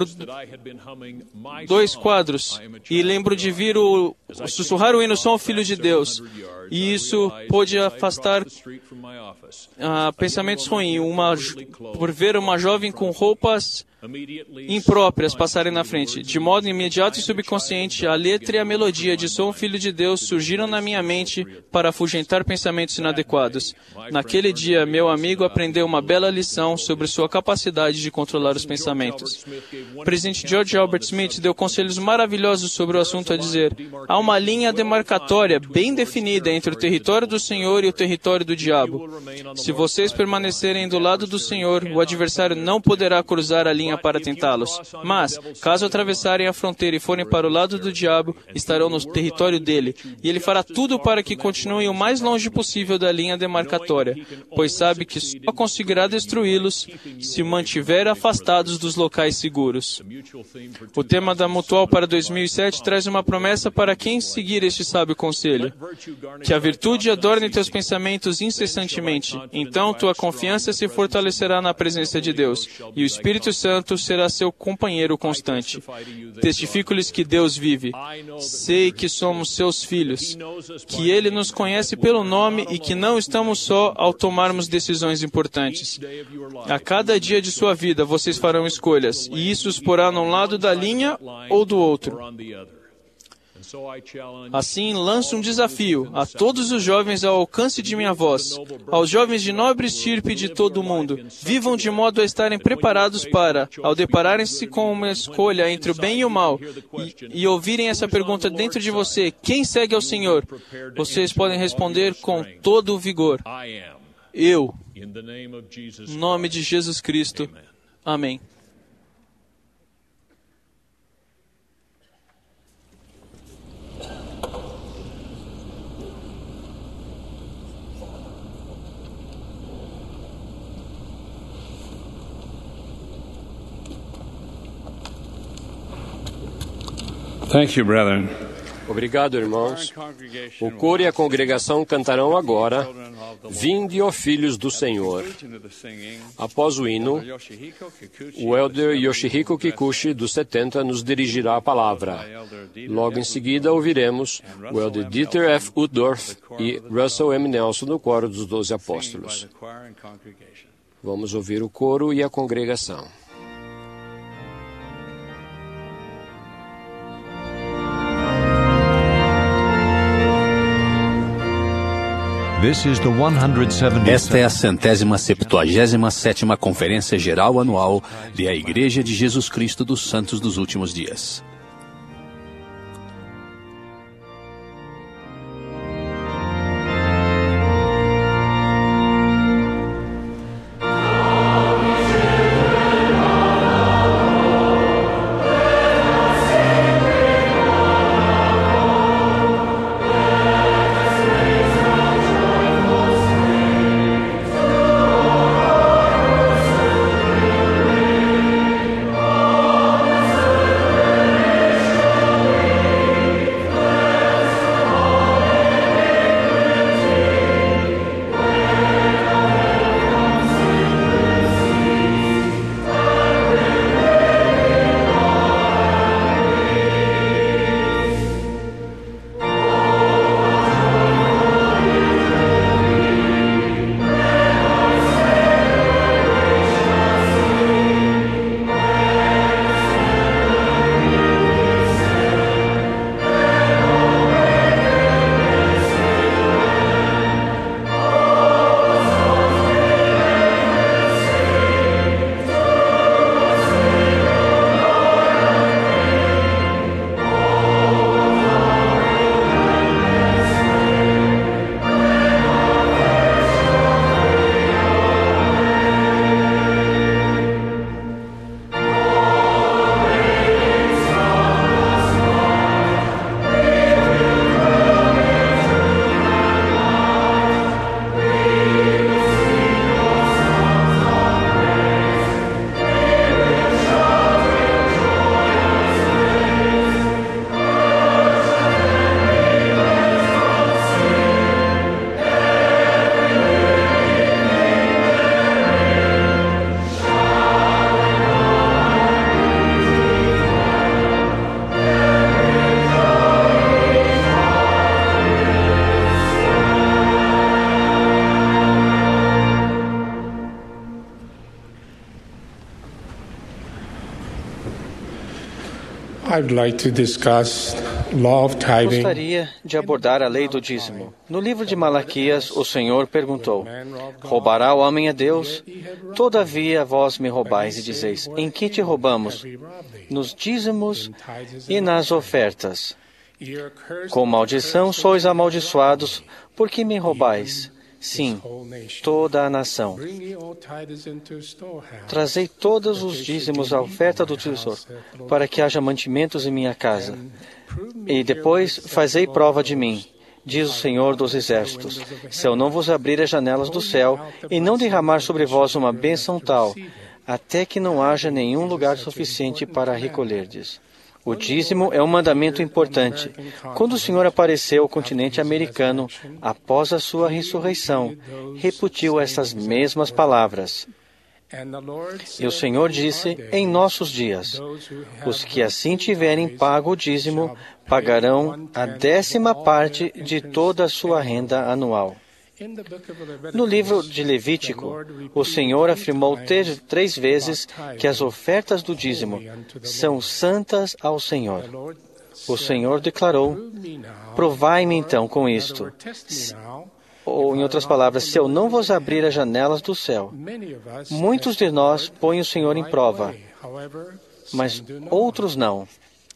2 quadros e lembro de sussurrar o hino "Sou um filho de Deus". E isso pôde afastar pensamentos ruins. Por ver uma jovem com roupas impróprias passarem na frente. De modo imediato e subconsciente, a letra e a melodia de "Sou um filho de Deus" surgiram na minha mente para afugentar pensamentos inadequados. Naquele dia, meu amigo aprendeu uma bela lição sobre sua capacidade de controlar os pensamentos. O presidente George Albert Smith deu conselhos maravilhosos sobre o assunto a dizer: há uma linha demarcatória bem definida entre o território do Senhor e o território do diabo. Se vocês permanecerem do lado do Senhor, o adversário não poderá cruzar a linha para tentá-los. Mas, caso atravessarem a fronteira e forem para o lado do diabo, estarão no território dele. E ele fará tudo para que continuem o mais longe possível da linha demarcatória, pois sabe que só conseguirá destruí-los se mantiver afastados dos locais seguros. O tema da Mutual para 2007 traz uma promessa para quem seguir este sábio conselho: que a virtude adorne teus pensamentos incessantemente. Então tua confiança se fortalecerá na presença de Deus, e o Espírito Santo será seu companheiro constante. Testifico-lhes que Deus vive. Sei que somos seus filhos, que Ele nos conhece pelo nome e que não estamos só ao tomarmos decisões importantes. A cada dia de sua vida vocês farão escolhas, e isso os porá num lado da linha ou do outro. Assim, lanço um desafio a todos os jovens ao alcance de minha voz, aos jovens de nobre estirpe de todo o mundo. Vivam de modo a estarem preparados para, ao depararem-se com uma escolha entre o bem e o mal, e ouvirem essa pergunta dentro de você: quem segue ao Senhor? Vocês podem responder com todo o vigor: eu, em nome de Jesus Cristo. Amém.
Thank you, brethren.
Obrigado, irmãos. O coro e a congregação cantarão agora Vinde, ó Filhos do Senhor. Após o hino, o elder Yoshihiko Kikuchi, dos 70, nos dirigirá a palavra. Logo em seguida, ouviremos o elder Dieter F. Uchtdorf e Russell M. Nelson no coro dos 12 apóstolos. Vamos ouvir o coro e a congregação.
Esta é a 177ª Conferência Geral Anual da Igreja de Jesus Cristo dos Santos dos Últimos Dias.
Gostaria de abordar a lei do dízimo. No livro de Malaquias, o Senhor perguntou: Roubará o homem a Deus? Todavia vós me roubais e dizeis: Em que te roubamos? Nos dízimos e nas ofertas. Com maldição sois amaldiçoados, porque me roubais. Sim, toda a nação. Trazei todos os dízimos à oferta do tesouro, para que haja mantimentos em minha casa. E depois fazei prova de mim, diz o Senhor dos Exércitos, se eu não vos abrir as janelas do céu e não derramar sobre vós uma bênção tal, até que não haja nenhum lugar suficiente para recolherdes. O dízimo é um mandamento importante. Quando o Senhor apareceu ao continente americano, após a sua ressurreição, repetiu essas mesmas palavras. E o Senhor disse, em nossos dias, os que assim tiverem pago o dízimo, pagarão a 10ª parte de toda a sua renda anual. No livro de Levítico, o Senhor afirmou 3 vezes que as ofertas do dízimo são santas ao Senhor. O Senhor declarou: Provai-me então com isto. Ou, em outras palavras, se eu não vos abrir as janelas do céu. Muitos de nós põem o Senhor em prova, mas outros não.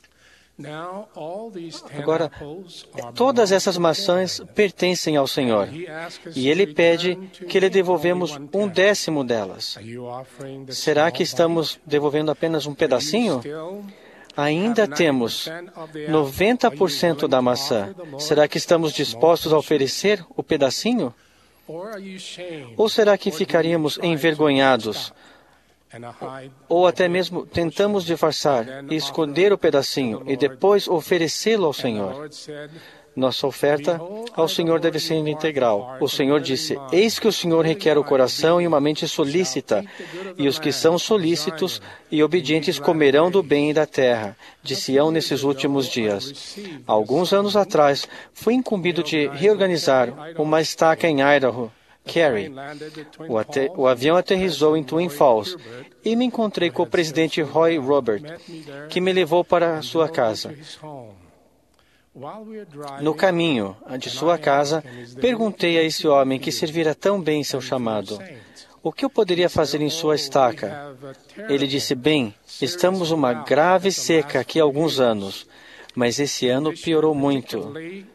Agora, todas essas maçãs pertencem ao Senhor, e Ele pede que lhe devolvemos 1/10 delas. Será que estamos devolvendo apenas um pedacinho? Ainda temos 90% da maçã. Será que estamos dispostos a oferecer o pedacinho? Ou será que ficaríamos envergonhados ou até mesmo tentamos disfarçar e esconder o pedacinho e depois oferecê-lo ao Senhor. Nossa oferta ao Senhor deve ser integral. O Senhor disse: eis que o Senhor requer o coração e uma mente solícita, e os que são solícitos e obedientes comerão do bem da terra, de Sião nesses últimos dias. Alguns anos atrás, fui incumbido de reorganizar uma estaca em Idaho, Cary. O avião aterrissou em Twin Falls e me encontrei com o presidente Roy Robert, que me levou para a sua casa. No caminho de sua casa, perguntei a esse homem que servira tão bem seu chamado: o que eu poderia fazer em sua estaca? Ele disse: bem, estamos uma grave seca aqui há alguns anos, mas esse ano piorou muito.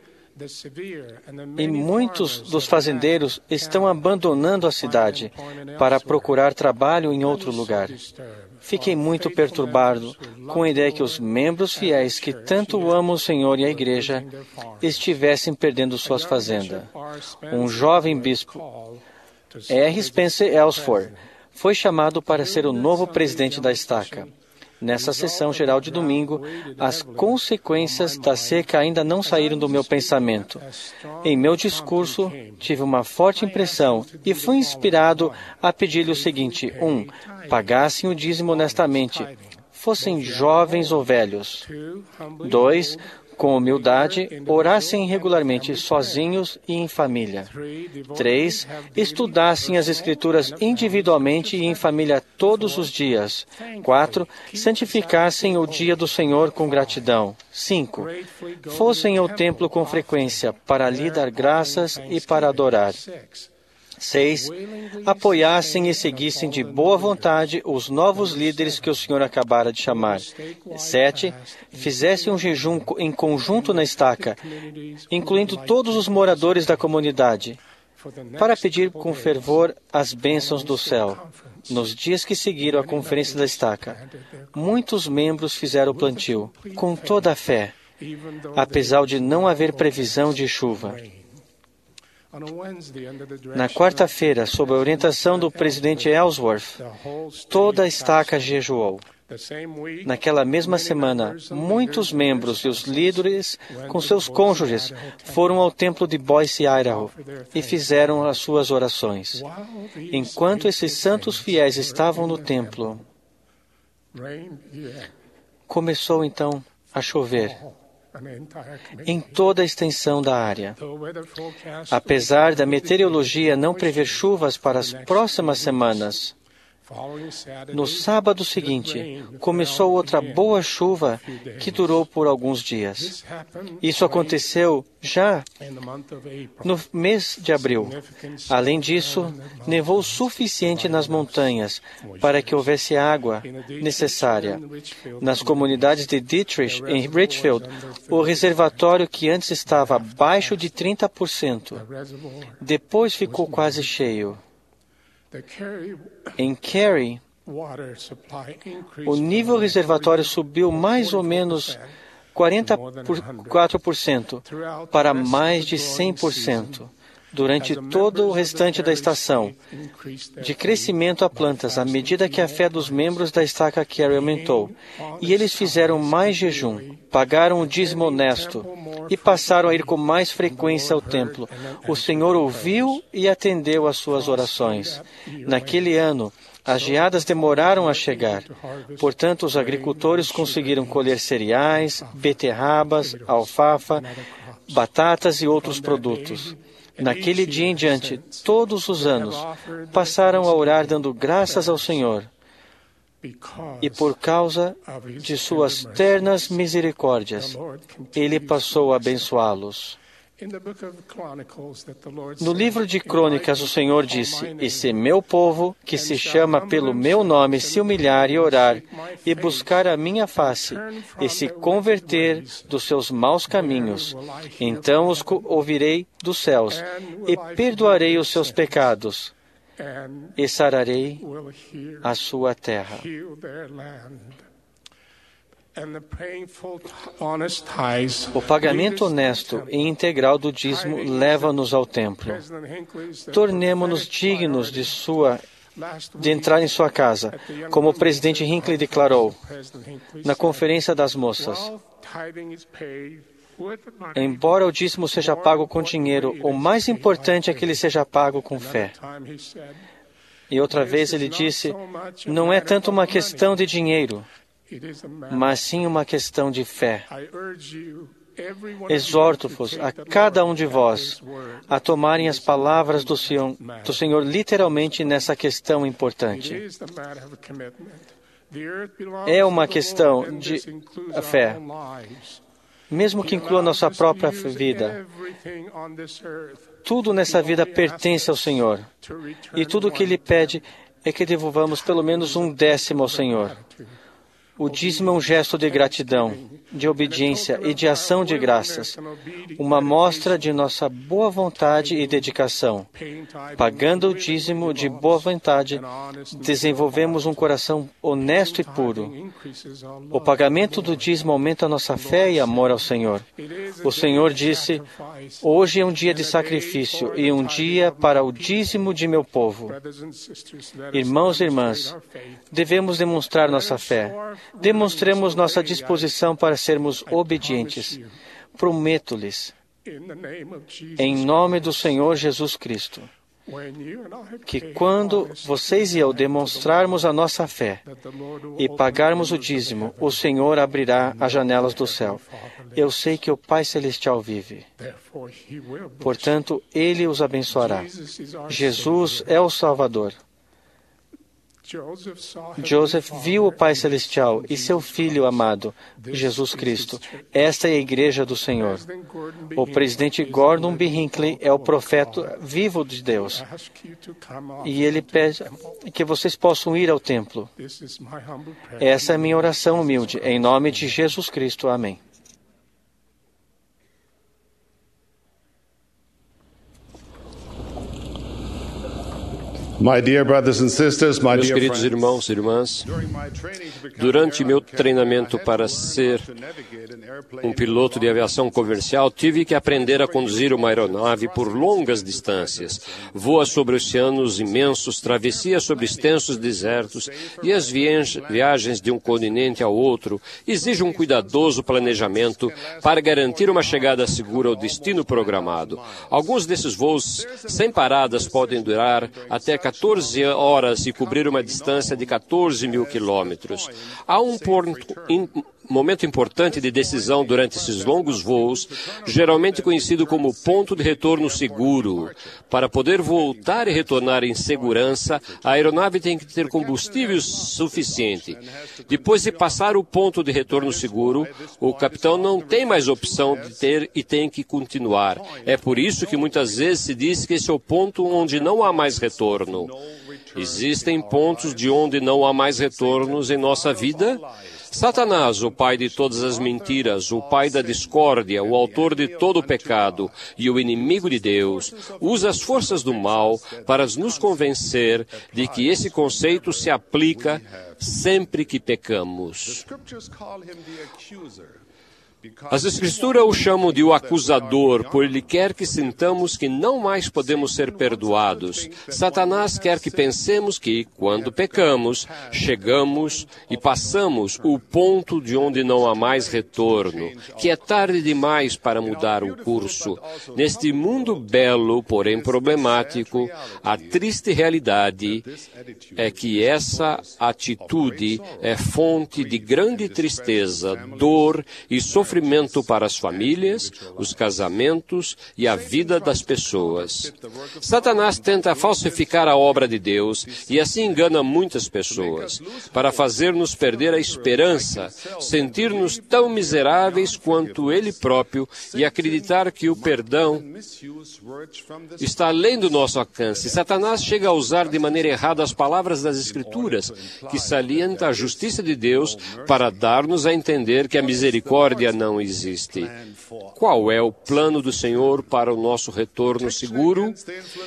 E muitos dos fazendeiros estão abandonando a cidade para procurar trabalho em outro lugar. Fiquei muito perturbado com a ideia que os membros fiéis que tanto amam o Senhor e a Igreja estivessem perdendo suas fazendas. Um jovem bispo, R. Spencer Ellsworth, foi chamado para ser o novo presidente da estaca. Nessa sessão geral de domingo, as consequências da seca ainda não saíram do meu pensamento. Em meu discurso, tive uma forte impressão e fui inspirado a pedir-lhe o seguinte: 1. Pagassem o dízimo honestamente, fossem jovens ou velhos. 2. Com humildade, orassem regularmente sozinhos e em família. 3. Estudassem as Escrituras individualmente e em família todos os dias. 4. Santificassem o dia do Senhor com gratidão. 5. Fossem ao templo com frequência para lhe dar graças e para adorar. 6. Apoiassem e seguissem de boa vontade os novos líderes que o Senhor acabara de chamar. 7. Fizessem um jejum em conjunto na estaca, incluindo todos os moradores da comunidade, para pedir com fervor as bênçãos do céu. Nos dias que seguiram a conferência da estaca, muitos membros fizeram o plantio, com toda a fé, apesar de não haver previsão de chuva. Na quarta-feira, sob a orientação do presidente Ellsworth, toda a estaca jejuou. Naquela mesma semana, muitos membros e os líderes, com seus cônjuges, foram ao templo de Boise, Idaho, e fizeram as suas orações. Enquanto esses santos fiéis estavam no templo, começou então a chover em toda a extensão da área. Apesar da meteorologia não prever chuvas para as próximas semanas, no sábado seguinte, começou outra boa chuva que durou por alguns dias. Isso aconteceu já no mês de abril. Além disso, nevou o suficiente nas montanhas para que houvesse água necessária. Nas comunidades de Dietrich, em Richfield, o reservatório que antes estava abaixo de 30%, depois ficou quase cheio. Em Cary, o nível reservatório subiu mais ou menos 44% para mais de 100% durante todo o restante da estação de crescimento a plantas, à medida que a fé dos membros da estaca Cary aumentou. E eles fizeram mais jejum, pagaram o dízimo honesto e passaram a ir com mais frequência ao templo. O Senhor ouviu e atendeu às suas orações. Naquele ano, as geadas demoraram a chegar. Portanto, os agricultores conseguiram colher cereais, beterrabas, alfafa, batatas e outros produtos. Naquele dia em diante, todos os anos, passaram a orar dando graças ao Senhor. E por causa de suas ternas misericórdias, Ele passou a abençoá-los. No livro de Crônicas, o Senhor disse: "E se meu povo, que se chama pelo meu nome, se humilhar e orar, e buscar a minha face, e se converter dos seus maus caminhos, então os ouvirei dos céus, e perdoarei os seus pecados, e sararei a sua terra." O pagamento honesto e integral do dízimo leva-nos ao templo. Tornemo-nos dignos de sua de entrar em sua casa, como o presidente Hinckley declarou na Conferência das Moças. Embora o dízimo seja pago com dinheiro, o mais importante é que ele seja pago com fé. E outra vez ele disse, não é tanto uma questão de dinheiro, mas sim uma questão de fé. Exorto-vos a cada um de vós a tomarem as palavras do Senhor literalmente nessa questão importante. É uma questão de fé, mesmo que inclua nossa própria vida. Tudo nessa vida pertence ao Senhor, e tudo o que Ele pede é que devolvamos pelo menos 1/10 ao Senhor. O dízimo é um gesto de gratidão, de obediência e de ação de graças, uma mostra de nossa boa vontade e dedicação. Pagando o dízimo de boa vontade, desenvolvemos um coração honesto e puro. O pagamento do dízimo aumenta nossa fé e amor ao Senhor. O Senhor disse, hoje é um dia de sacrifício e um dia para o dízimo de meu povo. Irmãos e irmãs, devemos demonstrar nossa fé. Demonstremos nossa disposição para sermos obedientes. Prometo-lhes, em nome do Senhor Jesus Cristo, que quando vocês e eu demonstrarmos a nossa fé e pagarmos o dízimo, o Senhor abrirá as janelas do céu. Eu sei que o Pai Celestial vive. Portanto, Ele os abençoará. Jesus é o Salvador. Joseph viu o Pai Celestial e seu Filho amado, Jesus Cristo. Esta é a Igreja do Senhor. O presidente Gordon B. Hinckley é o profeta vivo de Deus. E ele pede que vocês possam ir ao templo. Essa é a minha oração humilde, em nome de Jesus Cristo. Amém.
Meus queridos irmãos e irmãs, durante meu treinamento para ser um piloto de aviação comercial, tive que aprender a conduzir uma aeronave por longas distâncias. Voa sobre oceanos imensos, travessia sobre extensos desertos e as viagens de um continente ao outro exigem um cuidadoso planejamento para garantir uma chegada segura ao destino programado. Alguns desses voos sem paradas podem durar até 14 horas e cobrir uma distância de 14 mil quilômetros. Há um momento importante de decisão durante esses longos voos, geralmente conhecido como ponto de retorno seguro. Para poder voltar e retornar em segurança, a aeronave tem que ter combustível suficiente. Depois de passar o ponto de retorno seguro, o capitão não tem mais opção de ter e tem que continuar. É por isso que muitas vezes se diz que esse é o ponto onde não há mais retorno. Existem pontos de onde não há mais retornos em nossa vida? Satanás, o pai de todas as mentiras, o pai da discórdia, o autor de todo o pecado e o inimigo de Deus, usa as forças do mal para nos convencer de que esse conceito se aplica sempre que pecamos. As Escrituras o chamam de o acusador, por ele quer que sintamos que não mais podemos ser perdoados. Satanás quer que pensemos que, quando pecamos, chegamos e passamos o ponto de onde não há mais retorno, que é tarde demais para mudar o curso. Neste mundo belo, porém problemático, a triste realidade é que essa atitude é fonte de grande tristeza, dor e sofrimento para as famílias, os casamentos e a vida das pessoas. Satanás tenta falsificar a obra de Deus e assim engana muitas pessoas, para fazer-nos perder a esperança, sentir-nos tão miseráveis quanto Ele próprio e acreditar que o perdão está além do nosso alcance. Satanás chega a usar de maneira errada as palavras das Escrituras, que salienta a justiça de Deus para dar-nos a entender que a misericórdia não existe. Qual é o plano do Senhor para o nosso retorno seguro?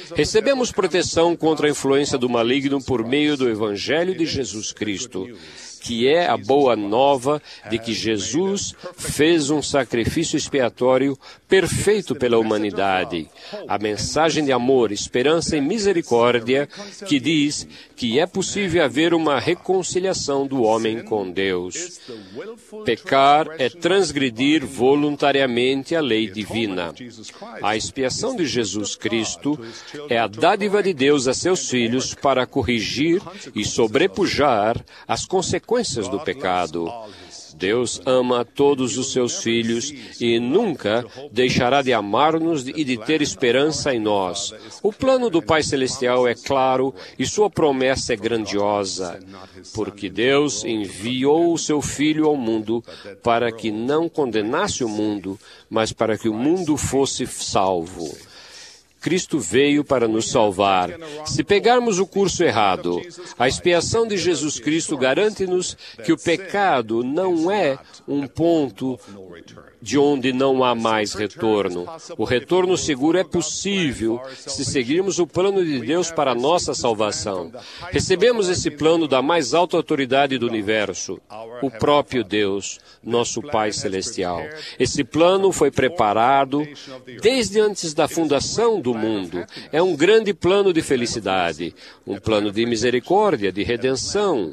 Recebemos proteção contra a influência do maligno por meio do Evangelho de Jesus Cristo. que é a boa nova de que Jesus fez um sacrifício expiatório perfeito pela humanidade. A mensagem de amor, esperança e misericórdia que diz que é possível haver uma reconciliação do homem com Deus. Pecar é transgredir voluntariamente a lei divina. A expiação de Jesus Cristo é a dádiva de Deus a seus filhos para corrigir e sobrepujar as consequências do pecado. Deus ama todos os seus filhos e nunca deixará de amar-nos e de ter esperança em nós. O plano do Pai Celestial é claro e sua promessa é grandiosa, porque Deus enviou o seu Filho ao mundo para que não condenasse o mundo, mas para que o mundo fosse salvo. Cristo veio para nos salvar. Se pegarmos o curso errado, a expiação de Jesus Cristo garante-nos que o pecado não é um ponto de onde não há mais retorno. O retorno seguro é possível se seguirmos o plano de Deus para a nossa salvação. Recebemos esse plano da mais alta autoridade do universo, o próprio Deus, nosso Pai Celestial. Esse plano foi preparado desde antes da fundação do mundo. É um grande plano de felicidade, um plano de misericórdia, de redenção,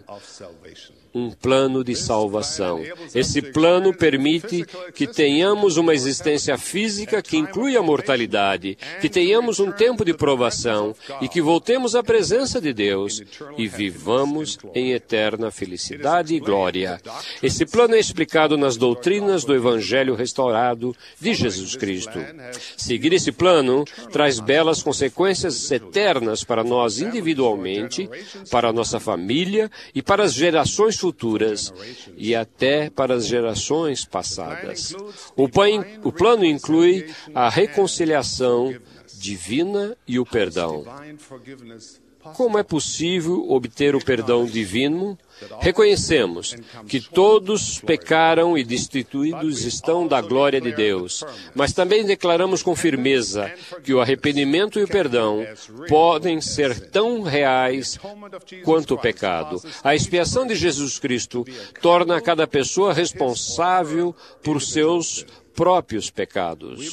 um plano de salvação. Esse plano permite que tenhamos uma existência física que inclui a mortalidade, que tenhamos um tempo de provação e que voltemos à presença de Deus e vivamos em eterna felicidade e glória. Esse plano é explicado nas doutrinas do Evangelho restaurado de Jesus Cristo. Seguir esse plano traz belas consequências eternas para nós individualmente, para a nossa família e para as gerações futuras e até para as gerações passadas. O plano inclui a reconciliação divina e o perdão. Como é possível obter o perdão divino? Reconhecemos que todos pecaram e destituídos estão da glória de Deus, mas também declaramos com firmeza que o arrependimento e o perdão podem ser tão reais quanto o pecado. A expiação de Jesus Cristo torna cada pessoa responsável por seus próprios pecados.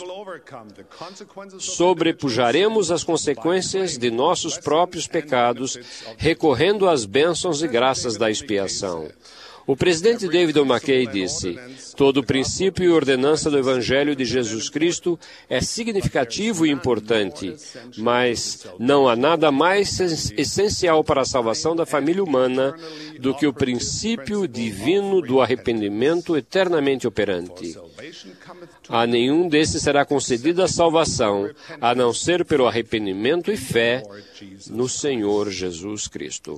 Sobrepujaremos as consequências de nossos próprios pecados, recorrendo às bênçãos e graças da expiação. O presidente David O. McKay disse: todo princípio e ordenança do Evangelho de Jesus Cristo é significativo e importante, mas não há nada mais essencial para a salvação da família humana do que o princípio divino do arrependimento eternamente operante. A nenhum desses será concedida a salvação, a não ser pelo arrependimento e fé no Senhor Jesus Cristo.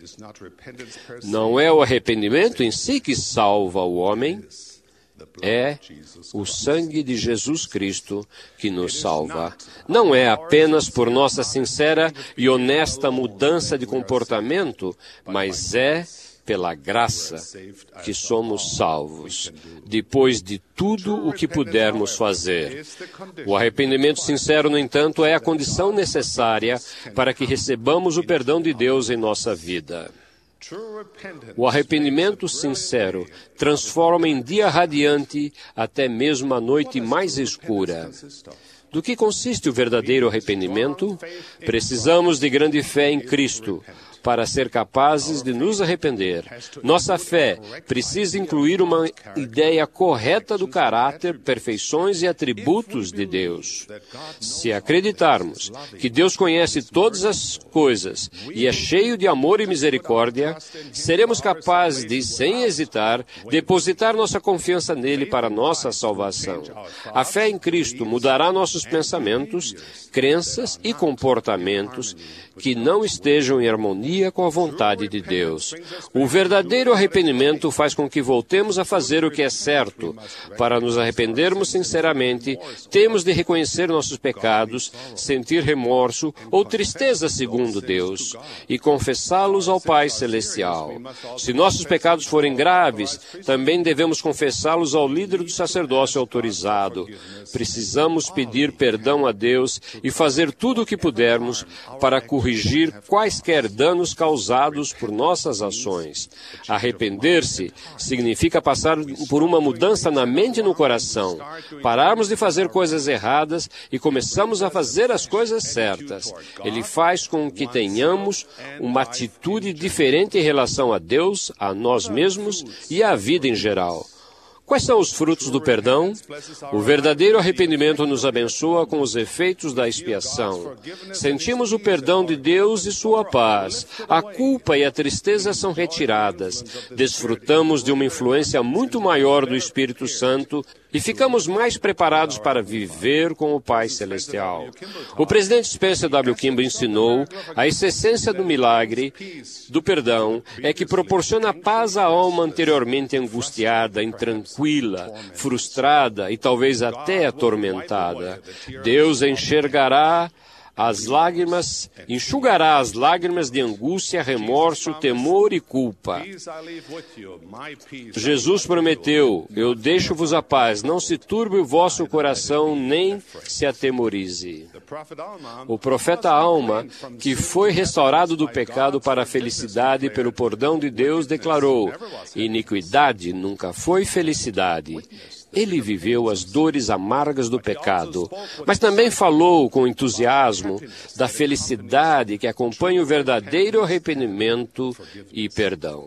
Não é o arrependimento em si que salva o homem, é o sangue de Jesus Cristo que nos salva. Não é apenas por nossa sincera e honesta mudança de comportamento, mas é pela graça que somos salvos, depois de tudo o que pudermos fazer. O arrependimento sincero, no entanto, é a condição necessária para que recebamos o perdão de Deus em nossa vida. O arrependimento sincero transforma em dia radiante até mesmo a noite mais escura. Do que consiste o verdadeiro arrependimento? Precisamos de grande fé em Cristo para ser capazes de nos arrepender. Nossa fé precisa incluir uma ideia correta do caráter, perfeições e atributos de Deus. Se acreditarmos que Deus conhece todas as coisas e é cheio de amor e misericórdia, seremos capazes de, sem hesitar, depositar nossa confiança nele para nossa salvação. A fé em Cristo mudará nossos pensamentos, crenças e comportamentos que não estejam em harmonia com a vontade de Deus. O verdadeiro arrependimento faz com que voltemos a fazer o que é certo. Para nos arrependermos sinceramente, temos de reconhecer nossos pecados, sentir remorso ou tristeza segundo Deus e confessá-los ao Pai Celestial. Se nossos pecados forem graves, também devemos confessá-los ao líder do sacerdócio autorizado. Precisamos pedir perdão a Deus e fazer tudo o que pudermos para corrigir corrigir quaisquer danos causados por nossas ações. Arrepender-se significa passar por uma mudança na mente e no coração, pararmos de fazer coisas erradas e começamos a fazer as coisas certas. Ele faz com que tenhamos uma atitude diferente em relação a Deus, a nós mesmos e à vida em geral. Quais são os frutos do perdão? O verdadeiro arrependimento nos abençoa com os efeitos da expiação. Sentimos o perdão de Deus e sua paz. A culpa e a tristeza são retiradas. Desfrutamos de uma influência muito maior do Espírito Santo e ficamos mais preparados para viver com o Pai Celestial. O presidente Spencer W. Kimball ensinou a essência do milagre do perdão é que proporciona paz à alma anteriormente angustiada, intranquila, frustrada e talvez até atormentada. Deus enxugará as lágrimas de angústia, remorso, temor e culpa. Jesus prometeu, eu deixo-vos a paz, não se turbe o vosso coração, nem se atemorize. O profeta Alma, que foi restaurado do pecado para a felicidade pelo perdão de Deus, declarou, iniquidade nunca foi felicidade. Ele viveu as dores amargas do pecado, mas também falou com entusiasmo da felicidade que acompanha o verdadeiro arrependimento e perdão.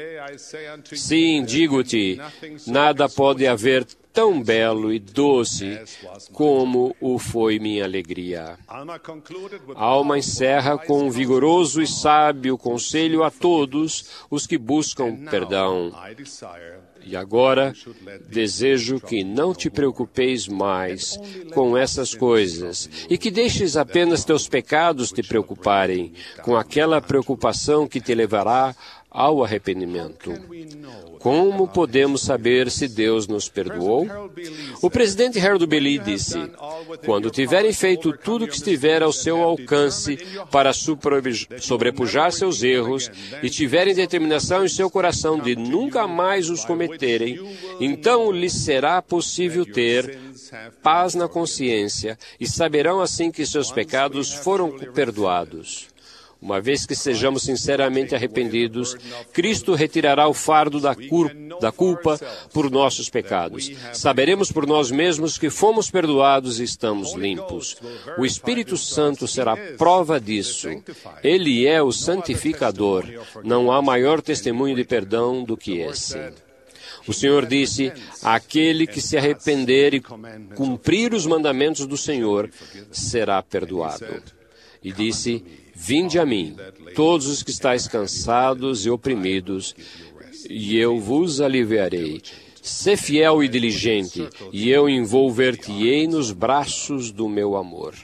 Sim, digo-te, nada pode haver tão belo e doce como o foi minha alegria. Alma encerra com um vigoroso e sábio conselho a todos os que buscam perdão. E agora, desejo que não te preocupeis mais com essas coisas e que deixes apenas teus pecados te preocuparem, com aquela preocupação que te levará ao arrependimento. Como podemos saber se Deus nos perdoou? O presidente Harold Bailey disse, quando tiverem feito tudo o que estiver ao seu alcance para sobrepujar seus erros e tiverem determinação em seu coração de nunca mais os cometerem, então lhes será possível ter paz na consciência e saberão assim que seus pecados foram perdoados. Uma vez que sejamos sinceramente arrependidos, Cristo retirará o fardo da culpa por nossos pecados. Saberemos por nós mesmos que fomos perdoados e estamos limpos. O Espírito Santo será prova disso. Ele é o santificador. Não há maior testemunho de perdão do que esse. O Senhor disse, aquele que se arrepender e cumprir os mandamentos do Senhor será perdoado. E disse, vinde a mim, todos os que estáis cansados e oprimidos, e eu vos aliviarei. Sê fiel e diligente, e eu envolver-te-ei nos braços do meu amor.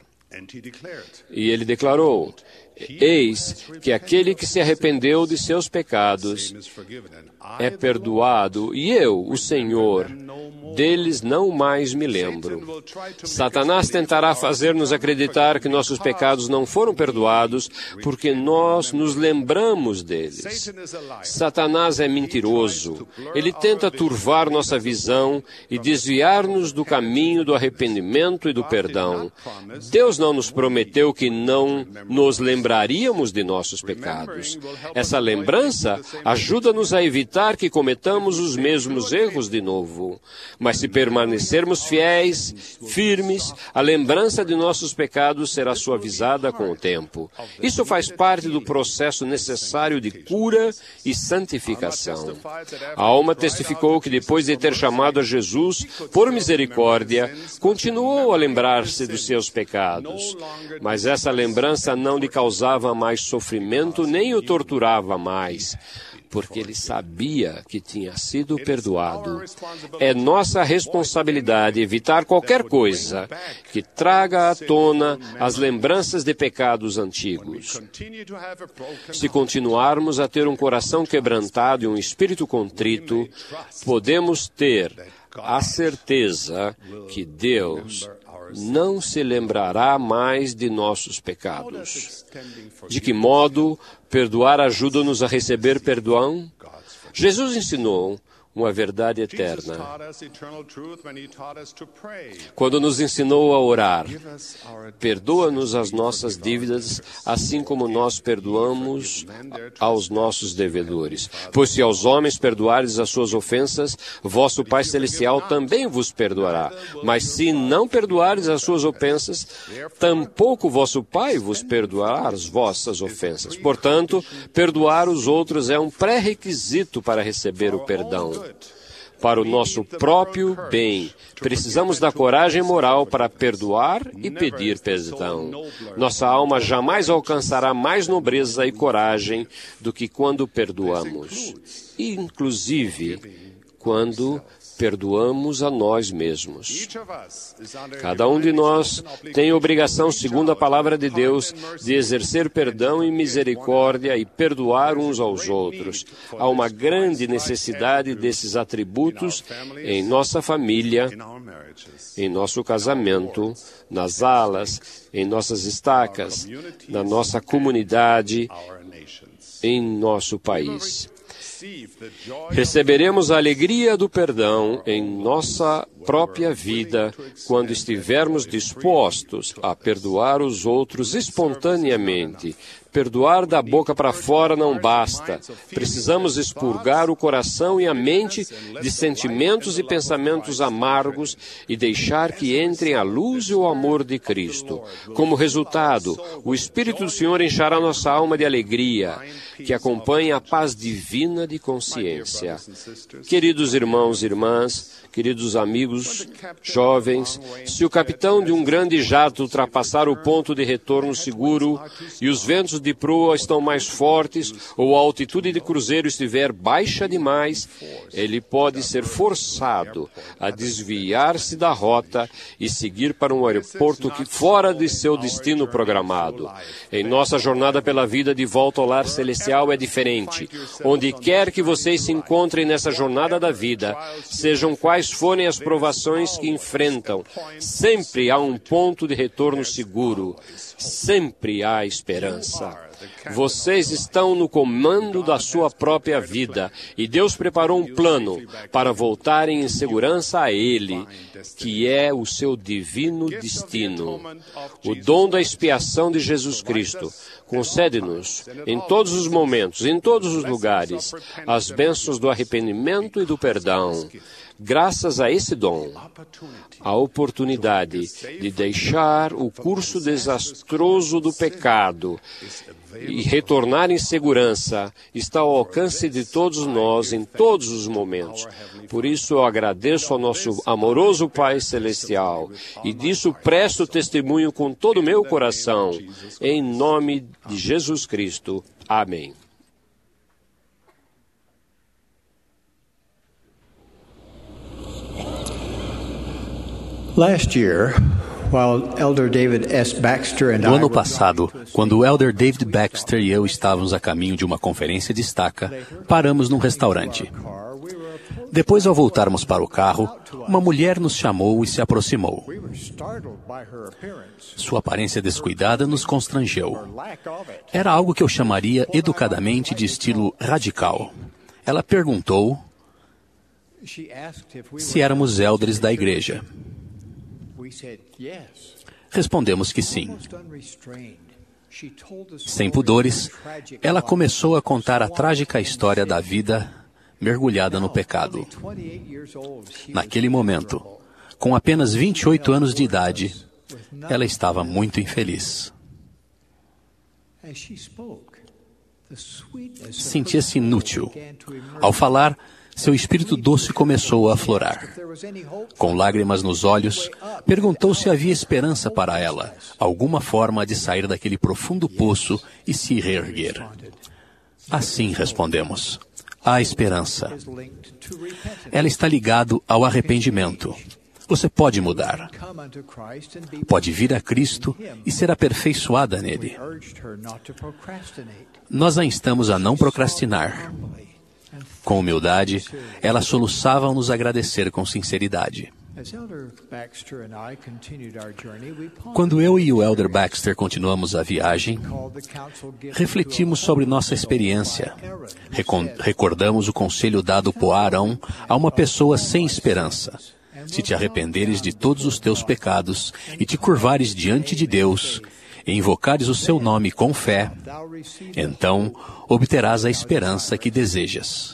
E ele declarou, eis que aquele que se arrependeu de seus pecados é perdoado, e eu, o Senhor, deles não mais me lembro. Satanás tentará fazer-nos acreditar que nossos pecados não foram perdoados porque nós nos lembramos deles. Satanás é mentiroso. Ele tenta turvar nossa visão e desviar-nos do caminho do arrependimento e do perdão. Deus não nos prometeu que não nos lembraríamos de nossos pecados. Essa lembrança ajuda-nos a evitar que cometamos os mesmos erros de novo. Mas se permanecermos fiéis, firmes, a lembrança de nossos pecados será suavizada com o tempo. Isso faz parte do processo necessário de cura e santificação. A alma testificou que depois de ter chamado a Jesus, por misericórdia, continuou a lembrar-se dos seus pecados. Mas essa lembrança não lhe causava mais sofrimento, nem o torturava mais, porque ele sabia que tinha sido perdoado. É nossa responsabilidade evitar qualquer coisa que traga à tona as lembranças de pecados antigos. Se continuarmos a ter um coração quebrantado e um espírito contrito, podemos ter a certeza que Deus não se lembrará mais de nossos pecados. De que modo perdoar ajuda-nos a receber perdão? Jesus ensinou, uma verdade eterna. Quando nos ensinou a orar, perdoa-nos as nossas dívidas, assim como nós perdoamos aos nossos devedores. Pois se aos homens perdoares as suas ofensas, vosso Pai Celestial também vos perdoará. Mas se não perdoares as suas ofensas, tampouco vosso Pai vos perdoará as vossas ofensas. Portanto, perdoar os outros é um pré-requisito para receber o perdão. Para o nosso próprio bem, precisamos da coragem moral para perdoar e pedir perdão. Nossa alma jamais alcançará mais nobreza e coragem do que quando perdoamos, inclusive quando perdoamos a nós mesmos. Cada um de nós tem a obrigação, segundo a palavra de Deus, de exercer perdão e misericórdia e perdoar uns aos outros. Há uma grande necessidade desses atributos em nossa família, em nosso casamento, nas alas, em nossas estacas, na nossa comunidade, em nosso país. Receberemos a alegria do perdão em nossa própria vida quando estivermos dispostos a perdoar os outros espontaneamente. Perdoar da boca para fora não basta. Precisamos expurgar o coração e a mente de sentimentos e pensamentos amargos e deixar que entrem a luz e o amor de Cristo. Como resultado, o Espírito do Senhor encherá nossa alma de alegria, que acompanha a paz divina de consciência. Queridos irmãos e irmãs, queridos amigos, jovens, se o capitão de um grande jato ultrapassar o ponto de retorno seguro e os ventos de proa estão mais fortes ou a altitude de cruzeiro estiver baixa demais, ele pode ser forçado a desviar-se da rota e seguir para um aeroporto que fora de seu destino programado. Em nossa jornada pela vida de volta ao lar celestial é diferente. Onde quer que vocês se encontrem nessa jornada da vida, sejam quais forem as provações que enfrentam, sempre há um ponto de retorno seguro. Sempre há esperança. Vocês estão no comando da sua própria vida e Deus preparou um plano para voltarem em segurança a Ele, que é o seu divino destino. O dom da expiação de Jesus Cristo concede-nos, em todos os momentos, em todos os lugares, as bênçãos do arrependimento e do perdão. Graças a esse dom, a oportunidade de deixar o curso desastroso do pecado e retornar em segurança está ao alcance de todos nós em todos os momentos. Por isso eu agradeço ao nosso amoroso Pai Celestial e disso presto testemunho com todo o meu coração. Em nome de Jesus Cristo. Amém.
No ano passado, quando o Elder David Baxter e eu estávamos a caminho de uma conferência de estaca, paramos num restaurante. Depois, ao voltarmos para o carro, uma mulher nos chamou e se aproximou. Sua aparência descuidada nos constrangeu. Era algo que eu chamaria educadamente de estilo radical. Ela perguntou se éramos elders da igreja. Respondemos que sim. Sem pudores, ela começou a contar a trágica história da vida mergulhada no pecado. Naquele momento, com apenas 28 anos de idade, ela estava muito infeliz. Sentia-se inútil. Ao falar, seu espírito doce começou a aflorar. Com lágrimas nos olhos, perguntou se havia esperança para ela, alguma forma de sair daquele profundo poço e se reerguer. Assim respondemos: há esperança. Ela está ligada ao arrependimento. Você pode mudar. Pode vir a Cristo e ser aperfeiçoada nele. Nós a instamos a não procrastinar. Com humildade, ela soluçava ao nos agradecer com sinceridade. Quando eu e o Elder Baxter continuamos a viagem, refletimos sobre nossa experiência. Recordamos o conselho dado por Arão a uma pessoa sem esperança. Se te arrependeres de todos os teus pecados e te curvares diante de Deus, e invocares o seu nome com fé, então obterás a esperança que desejas.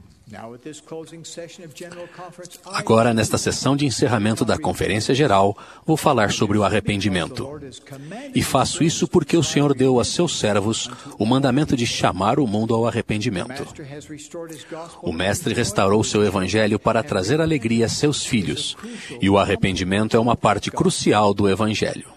Agora, nesta sessão de encerramento da Conferência Geral, vou falar sobre o arrependimento. E faço isso porque o Senhor deu a seus servos o mandamento de chamar o mundo ao arrependimento. O Mestre restaurou seu Evangelho para trazer alegria a seus filhos, e o arrependimento é uma parte crucial do Evangelho.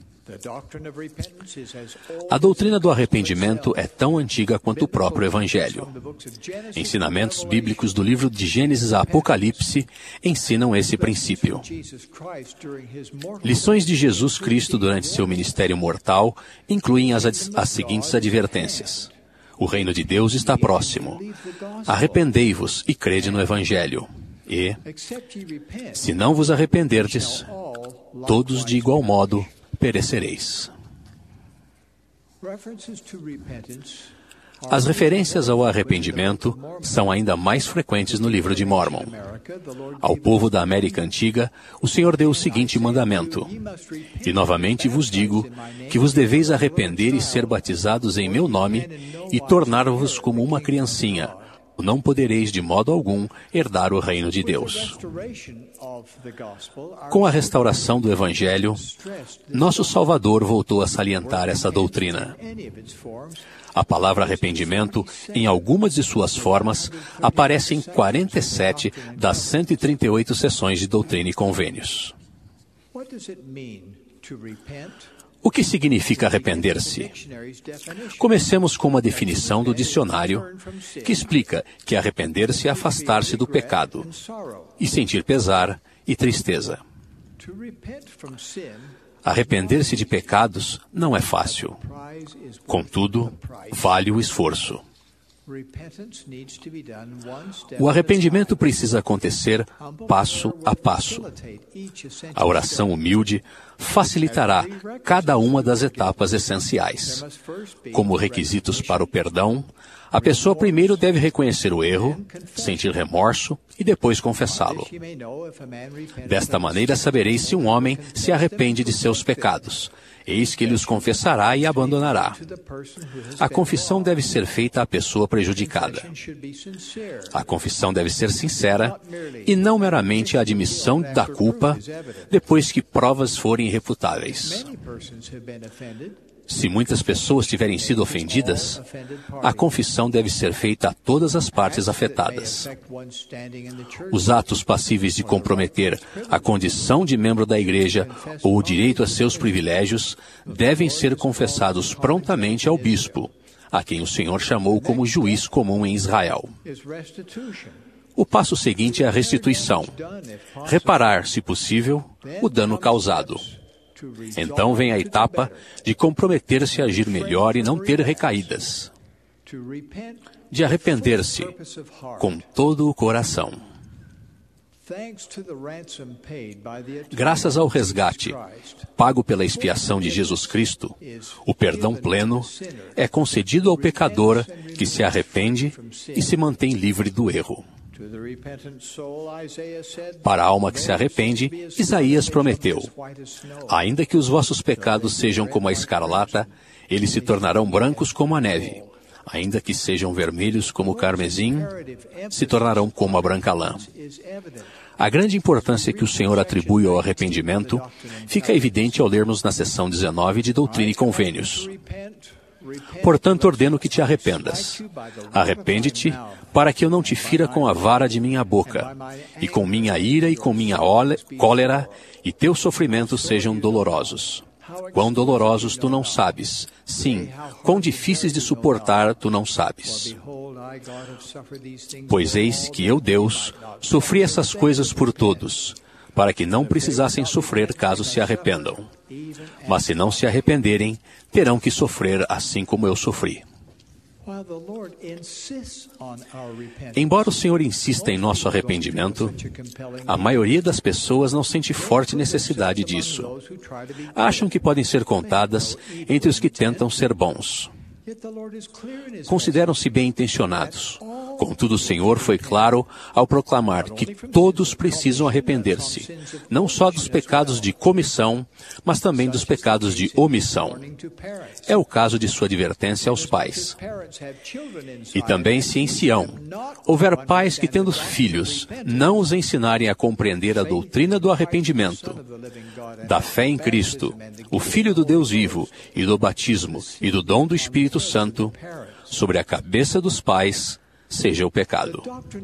A doutrina do arrependimento é tão antiga quanto o próprio Evangelho. Ensinamentos bíblicos do livro de Gênesis a Apocalipse ensinam esse princípio. Lições de Jesus Cristo durante seu ministério mortal incluem as seguintes advertências. O reino de Deus está próximo. Arrependei-vos e crede no Evangelho. E, se não vos arrependerdes, todos de igual modo perecereis. As referências ao arrependimento são ainda mais frequentes no livro de Mórmon. Ao povo da América Antiga, o Senhor deu o seguinte mandamento: E novamente vos digo que vos deveis arrepender e ser batizados em meu nome e tornar-vos como uma criancinha. Não podereis de modo algum herdar o reino de Deus. Com a restauração do Evangelho, nosso Salvador voltou a salientar essa doutrina. A palavra arrependimento, em algumas de suas formas, aparece em 47 das 138 sessões de Doutrina e Convênios. O que significa arrepender-se? Comecemos com uma definição do dicionário que explica que arrepender-se é afastar-se do pecado e sentir pesar e tristeza. Arrepender-se de pecados não é fácil. Contudo, vale o esforço. O arrependimento precisa acontecer passo a passo. A oração humilde facilitará cada uma das etapas essenciais. Como requisitos para o perdão, a pessoa primeiro deve reconhecer o erro, sentir remorso e depois confessá-lo. Desta maneira sabereis se um homem se arrepende de seus pecados. Eis que ele os confessará e abandonará. A confissão deve ser feita à pessoa prejudicada. A confissão deve ser sincera e não meramente a admissão da culpa depois que provas forem irrefutáveis. Se muitas pessoas tiverem sido ofendidas, a confissão deve ser feita a todas as partes afetadas. Os atos passíveis de comprometer a condição de membro da igreja ou o direito a seus privilégios devem ser confessados prontamente ao bispo, a quem o Senhor chamou como juiz comum em Israel. O passo seguinte é a restituição. Reparar, se possível, o dano causado. Então vem a etapa de comprometer-se a agir melhor e não ter recaídas. De arrepender-se com todo o coração. Graças ao resgate pago pela expiação de Jesus Cristo, o perdão pleno é concedido ao pecador que se arrepende e se mantém livre do erro. Para a alma que se arrepende, Isaías prometeu: ainda que os vossos pecados sejam como a escarlata, eles se tornarão brancos como a neve. Ainda que sejam vermelhos como o carmesim, se tornarão como a branca lã. A grande importância que o Senhor atribui ao arrependimento fica evidente ao lermos na seção 19 de Doutrina e Convênios. Portanto, ordeno que te arrependas. Arrepende-te, para que eu não te fira com a vara de minha boca, e com minha ira e com minha cólera, e teus sofrimentos sejam dolorosos. Quão dolorosos tu não sabes. Sim, quão difíceis de suportar tu não sabes. Pois eis que eu, Deus, sofri essas coisas por todos, para que não precisassem sofrer caso se arrependam. Mas se não se arrependerem, terão que sofrer assim como eu sofri. Embora o Senhor insista em nosso arrependimento, a maioria das pessoas não sente forte necessidade disso. Acham que podem ser contadas entre os que tentam ser bons. Consideram-se bem-intencionados. Contudo, o Senhor foi claro ao proclamar que todos precisam arrepender-se, não só dos pecados de comissão, mas também dos pecados de omissão. É o caso de sua advertência aos pais. E também se em Sião houver pais que, tendo filhos, não os ensinarem a compreender a doutrina do arrependimento, da fé em Cristo, o Filho do Deus vivo, e do batismo e do dom do Espírito Santo, sobre a cabeça dos pais seja o pecado.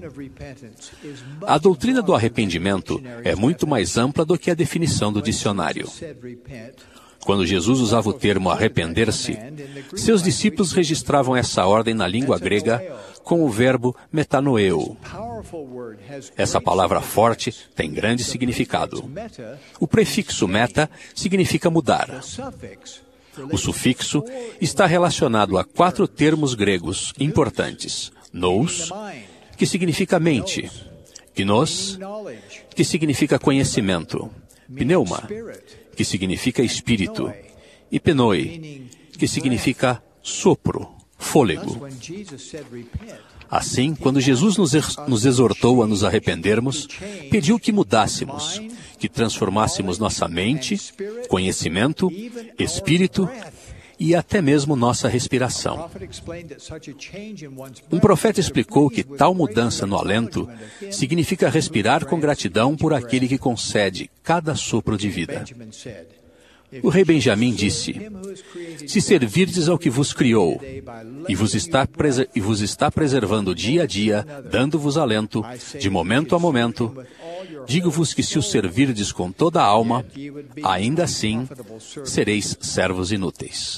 A doutrina do arrependimento é muito mais ampla do que a definição do dicionário. Quando Jesus usava o termo arrepender-se, seus discípulos registravam essa ordem na língua grega com o verbo metanoeo. Essa palavra forte tem grande significado. O prefixo meta significa mudar. O sufixo está relacionado a 4 termos gregos importantes. Nous, que significa mente. Gnos, que significa conhecimento. Pneuma, que significa espírito. E pnoi, que significa sopro, fôlego. Assim, quando Jesus nos exortou a nos arrependermos, pediu que mudássemos, que transformássemos nossa mente, conhecimento, espírito e até mesmo nossa respiração. Um profeta explicou que tal mudança no alento significa respirar com gratidão por aquele que concede cada sopro de vida. O rei Benjamim disse: se servirdes ao que vos criou e vos está preservando dia a dia, dando-vos alento, de momento a momento, digo-vos que se o servirdes com toda a alma, ainda assim sereis servos inúteis.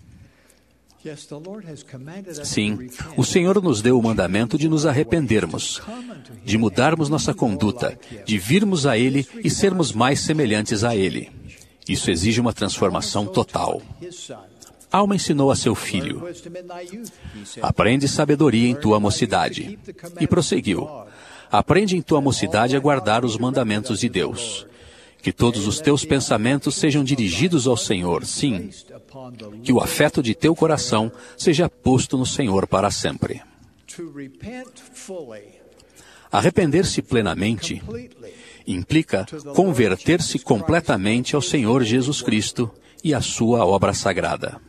Sim, o Senhor nos deu o mandamento de nos arrependermos, de mudarmos nossa conduta, de virmos a Ele e sermos mais semelhantes a Ele. Isso exige uma transformação total. Alma ensinou a seu filho: aprende sabedoria em tua mocidade. E prosseguiu: aprende em tua mocidade a guardar os mandamentos de Deus. Que todos os teus pensamentos sejam dirigidos ao Senhor, sim. Que o afeto de teu coração seja posto no Senhor para sempre. Arrepender-se plenamente implica converter-se completamente ao Senhor Jesus Cristo e à sua obra sagrada.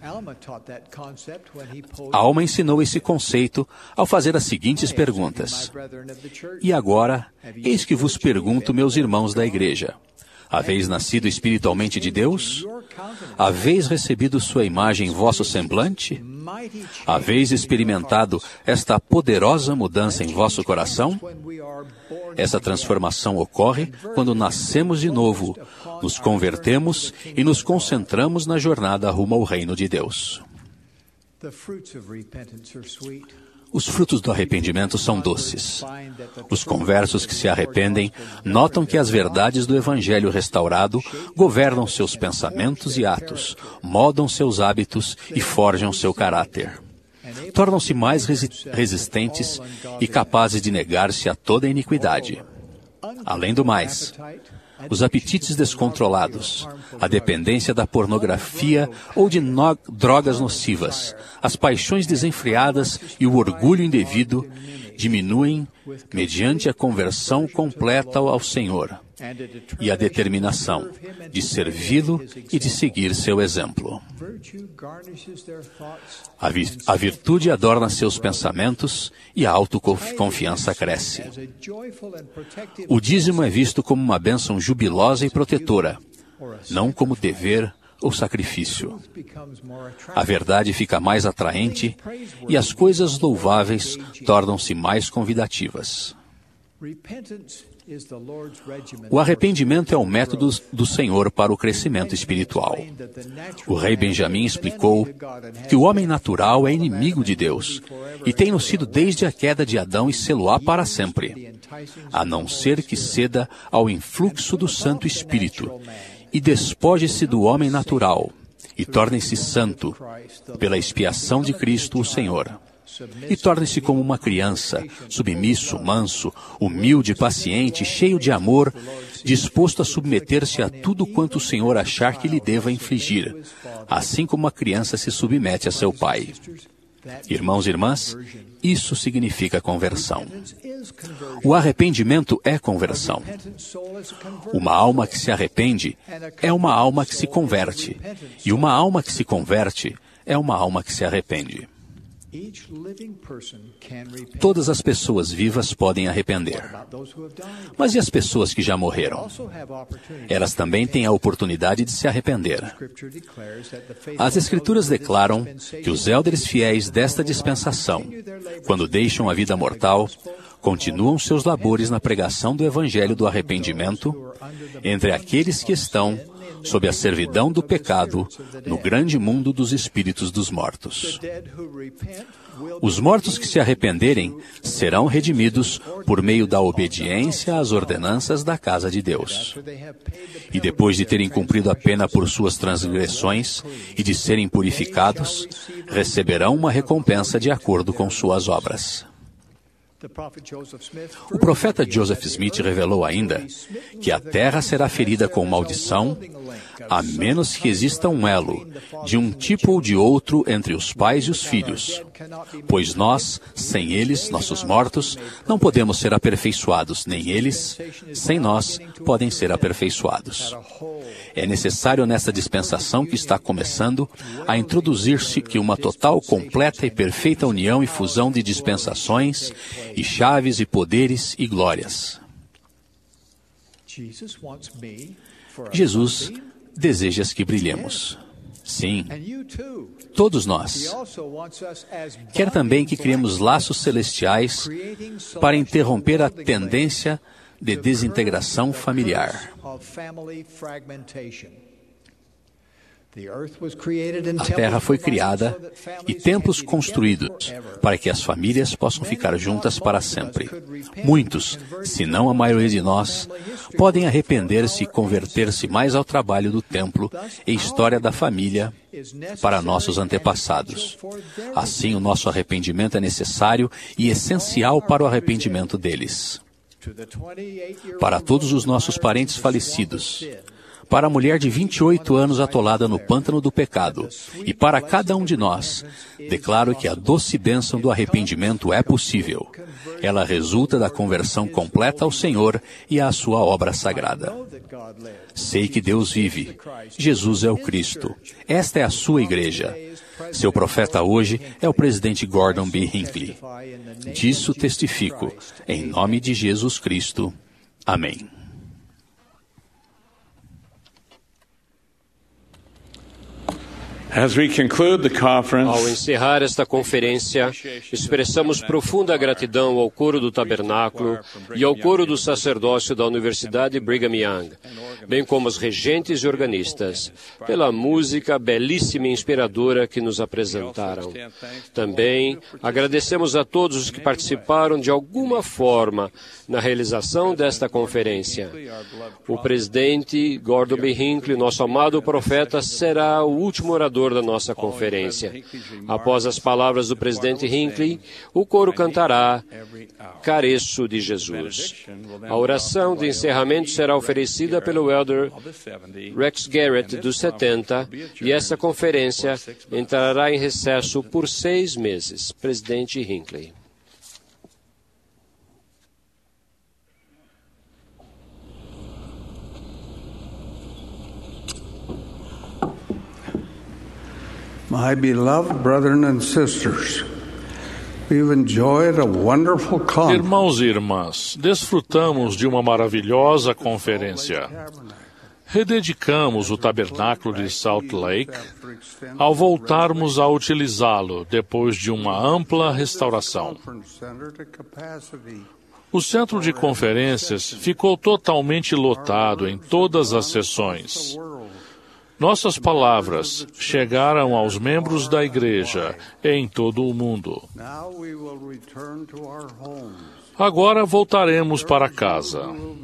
Alma ensinou esse conceito ao fazer as seguintes perguntas: e agora, eis que vos pergunto, meus irmãos da igreja: haveis nascido espiritualmente de Deus? Haveis recebido sua imagem em vosso semblante? Haveis experimentado esta poderosa mudança em vosso coração? Essa transformação ocorre quando nascemos de novo, nos convertemos e nos concentramos na jornada rumo ao reino de Deus. Os frutos do arrependimento são doces. Os conversos que se arrependem notam que as verdades do Evangelho restaurado governam seus pensamentos e atos, moldam seus hábitos e forjam seu caráter. Tornam-se mais resistentes e capazes de negar-se a toda a iniquidade. Além do mais, os apetites descontrolados, a dependência da pornografia ou de drogas nocivas, as paixões desenfreadas e o orgulho indevido diminuem mediante a conversão completa ao Senhor e a determinação de servi-lo e de seguir seu exemplo. A virtude adorna seus pensamentos e a autoconfiança cresce. O dízimo é visto como uma bênção jubilosa e protetora, não como dever ou sacrifício. A verdade fica mais atraente e as coisas louváveis tornam-se mais convidativas. O arrependimento é o método do Senhor para o crescimento espiritual. O rei Benjamim explicou que o homem natural é inimigo de Deus e tem-no sido desde a queda de Adão e sê-lo-á para sempre, a não ser que ceda ao influxo do Santo Espírito e despoje-se do homem natural e torne-se santo pela expiação de Cristo, o Senhor. E torne-se como uma criança, submisso, manso, humilde, paciente, cheio de amor, disposto a submeter-se a tudo quanto o Senhor achar que lhe deva infligir, assim como a criança se submete a seu pai. Irmãos e irmãs, isso significa conversão. O arrependimento é conversão. Uma alma que se arrepende é uma alma que se converte, e uma alma que se converte é uma alma que se arrepende. Todas as pessoas vivas podem arrepender. Mas e as pessoas que já morreram? Elas também têm a oportunidade de se arrepender. As Escrituras declaram que os élderes fiéis desta dispensação, quando deixam a vida mortal, continuam seus labores na pregação do Evangelho do arrependimento entre aqueles que estão sob a servidão do pecado no grande mundo dos espíritos dos mortos. Os mortos que se arrependerem serão redimidos por meio da obediência às ordenanças da casa de Deus. E depois de terem cumprido a pena por suas transgressões e de serem purificados, receberão uma recompensa de acordo com suas obras. O profeta Joseph Smith revelou ainda que a terra será ferida com maldição, a menos que exista um elo, de um tipo ou de outro, entre os pais e os filhos. Pois nós, sem eles, nossos mortos, não podemos ser aperfeiçoados, nem eles, sem nós, podem ser aperfeiçoados. É necessário nessa dispensação que está começando a introduzir-se que uma total, completa e perfeita união e fusão de dispensações e chaves e poderes e glórias. Jesus deseja que brilhemos. Sim, todos nós. Quer também que criemos laços celestiais para interromper a tendência de desintegração familiar. A terra foi criada e templos construídos para que as famílias possam ficar juntas para sempre. Muitos, se não a maioria de nós, podem arrepender-se e converter-se mais ao trabalho do templo e história da família para nossos antepassados. Assim, o nosso arrependimento é necessário e essencial para o arrependimento deles. Para todos os nossos parentes falecidos, para a mulher de 28 anos atolada no pântano do pecado, e para cada um de nós, declaro que a doce bênção do arrependimento é possível. Ela resulta da conversão completa ao Senhor e à sua obra sagrada. Sei que Deus vive. Jesus é o Cristo. Esta é a sua igreja. Seu profeta hoje é o presidente Gordon B. Hinckley. Disso testifico, em nome de Jesus Cristo. Amém.
Ao encerrar esta conferência, expressamos profunda gratidão ao coro do Tabernáculo e ao coro do sacerdócio da Universidade Brigham Young, bem como os regentes e organistas, pela música belíssima e inspiradora que nos apresentaram. Também agradecemos a todos os que participaram de alguma forma na realização desta conferência. O presidente Gordon B. Hinckley, nosso amado profeta, será o último orador da nossa conferência. Após as palavras do presidente Hinckley, o coro cantará Careço de Jesus. A oração de encerramento será oferecida pelo elder Rex Garrett, dos 70, e essa conferência entrará em recesso por 6 meses. Presidente Hinckley.
My beloved brethren and sisters, we've enjoyed a wonderful conference.
Irmãos e irmãs, desfrutamos de uma maravilhosa conferência. Rededicamos o tabernáculo de Salt Lake ao voltarmos a utilizá-lo depois de uma ampla restauração. O centro de conferências ficou totalmente lotado em todas as sessões. Nossas palavras chegaram aos membros da igreja em todo o mundo. Agora voltaremos para casa.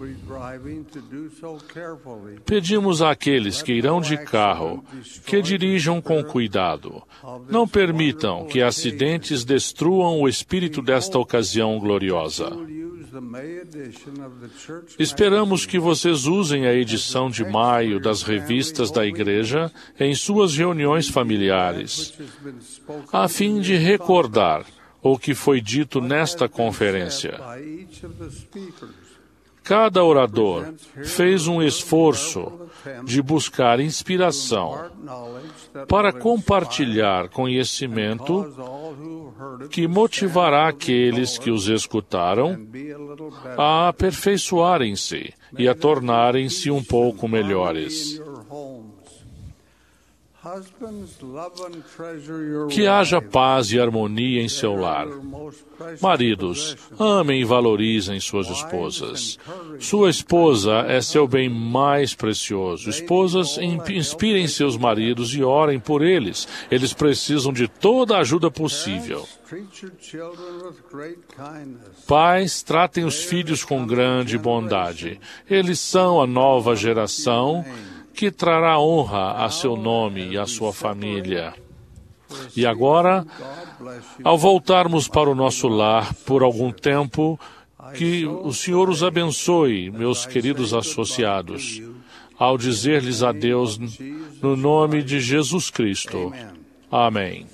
Pedimos àqueles que irão de carro que dirijam com cuidado. Não permitam que acidentes destruam o espírito desta ocasião gloriosa. Esperamos que vocês usem a edição de maio das revistas da igreja em suas reuniões familiares, a fim de recordar o que foi dito nesta conferência. Cada orador fez um esforço de buscar inspiração para compartilhar conhecimento que motivará aqueles que os escutaram a aperfeiçoarem-se e a tornarem-se um pouco melhores. Que haja paz e harmonia em seu lar. Maridos, amem e valorizem suas esposas. Sua esposa é seu bem mais precioso. Esposas, inspirem seus maridos e orem por eles. Eles precisam de toda a ajuda possível. Pais, tratem os filhos com grande bondade. Eles são a nova geração que trará honra a seu nome e à sua família. E agora, ao voltarmos para o nosso lar por algum tempo, que o Senhor os abençoe, meus queridos associados, ao dizer-lhes adeus no nome de Jesus Cristo. Amém.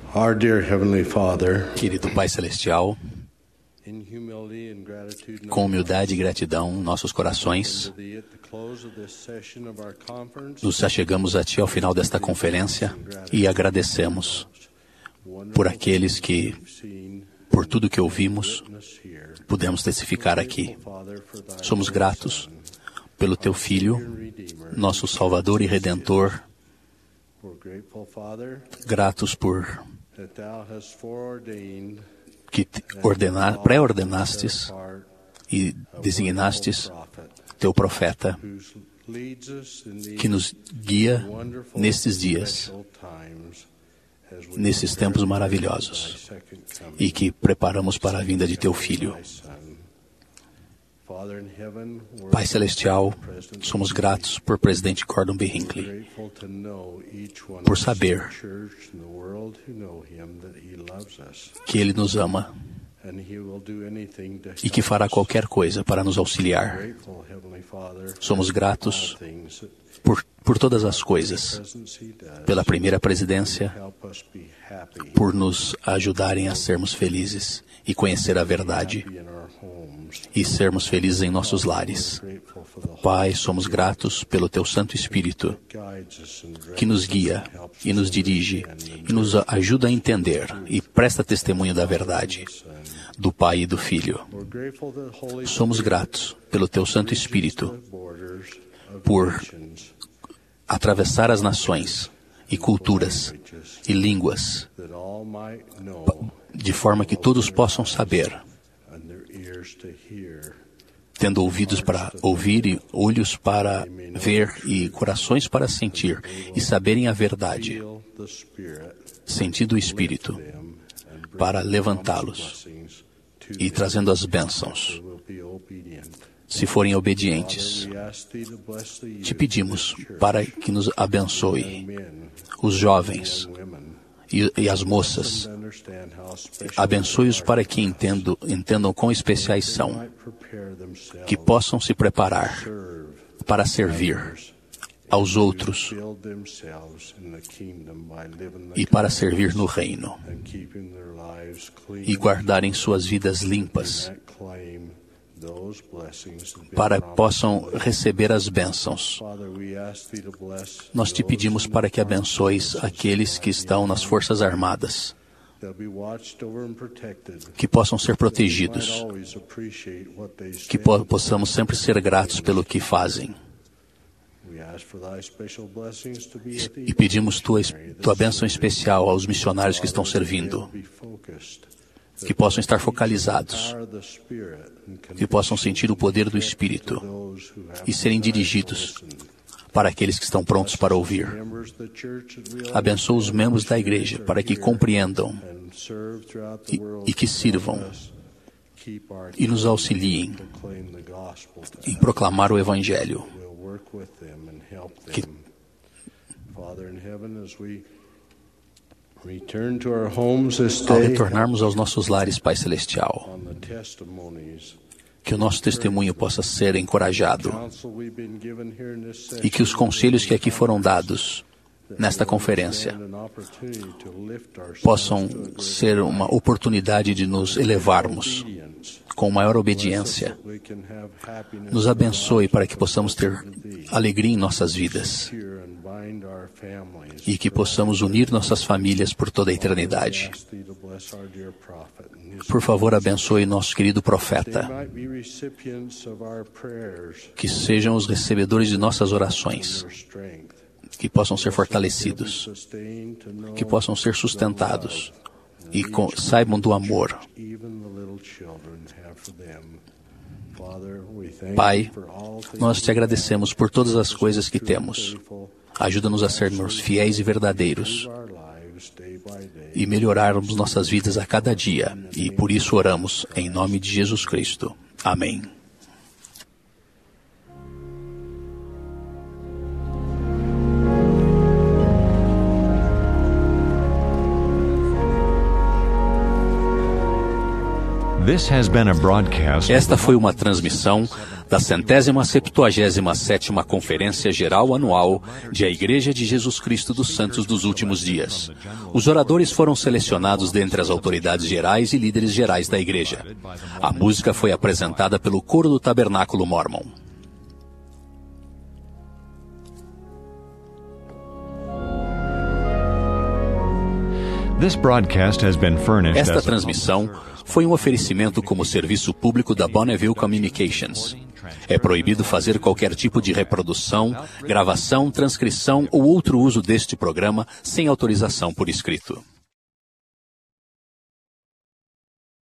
Our dear Heavenly Father,
Querido Pai Celestial, com humildade e gratidão em nossos corações, nos achegamos a Ti ao final desta conferência e agradecemos por aqueles que, por tudo que ouvimos, pudemos testificar aqui. Somos gratos pelo Teu Filho, nosso Salvador e Redentor, gratos por que pré-ordenastes e designastes Teu profeta, que nos guia nestes dias, nesses tempos maravilhosos, e que preparamos para a vinda de Teu Filho. Pai Celestial, somos gratos por Presidente Gordon B. Hinckley, por saber que Ele nos ama e que fará qualquer coisa para nos auxiliar. Somos gratos por todas as coisas, pela primeira presidência, por nos ajudarem a sermos felizes e conhecer a verdade e sermos felizes em nossos lares. Pai, somos gratos pelo Teu Santo Espírito, que nos guia e nos dirige e nos ajuda a entender e presta testemunho da verdade, do Pai e do Filho. Somos gratos pelo Teu Santo Espírito, por atravessar as nações e culturas e línguas, de forma que todos possam saber, tendo ouvidos para ouvir e olhos para ver e corações para sentir e saberem a verdade, sentindo o Espírito, para levantá-los e trazendo as bênçãos, se forem obedientes. Te pedimos para que nos abençoe os jovens e as moças. Abençoe-os para que entendam quão especiais são, que possam se preparar para servir aos outros e para servir no reino e guardarem suas vidas limpas, para que possam receber as bênçãos. Nós te pedimos para que abençoes aqueles que estão nas Forças Armadas, que possam ser protegidos, que possamos sempre ser gratos pelo que fazem. E pedimos tua bênção especial aos missionários que estão servindo, que possam estar focalizados, que possam sentir o poder do Espírito e serem dirigidos para aqueles que estão prontos para ouvir. Abençoa os membros da igreja para que compreendam e que sirvam e nos auxiliem em proclamar o Evangelho. Ao retornarmos aos nossos lares, Pai Celestial, que o nosso testemunho possa ser encorajado e que os conselhos que aqui foram dados nesta conferência possam ser uma oportunidade de nos elevarmos com maior obediência. Nos abençoe para que possamos ter alegria em nossas vidas e que possamos unir nossas famílias por toda a eternidade. Por favor, abençoe nosso querido profeta, que sejam os recebedores de nossas orações, que possam ser fortalecidos, que possam ser sustentados e saibam do amor. Pai, nós te agradecemos por todas as coisas que temos. Ajuda-nos a sermos fiéis e verdadeiros e melhorarmos nossas vidas a cada dia. E por isso oramos em nome de Jesus Cristo. Amém. Esta foi uma transmissão da 177ª Conferência Geral Anual de A Igreja de Jesus Cristo dos Santos dos Últimos Dias. Os oradores foram selecionados dentre as autoridades gerais e líderes gerais da Igreja. A música foi apresentada pelo Coro do Tabernáculo Mormon. Esta transmissão foi um oferecimento como serviço público da Bonneville Communications. É proibido fazer qualquer tipo de reprodução, gravação, transcrição ou outro uso deste programa sem autorização por escrito.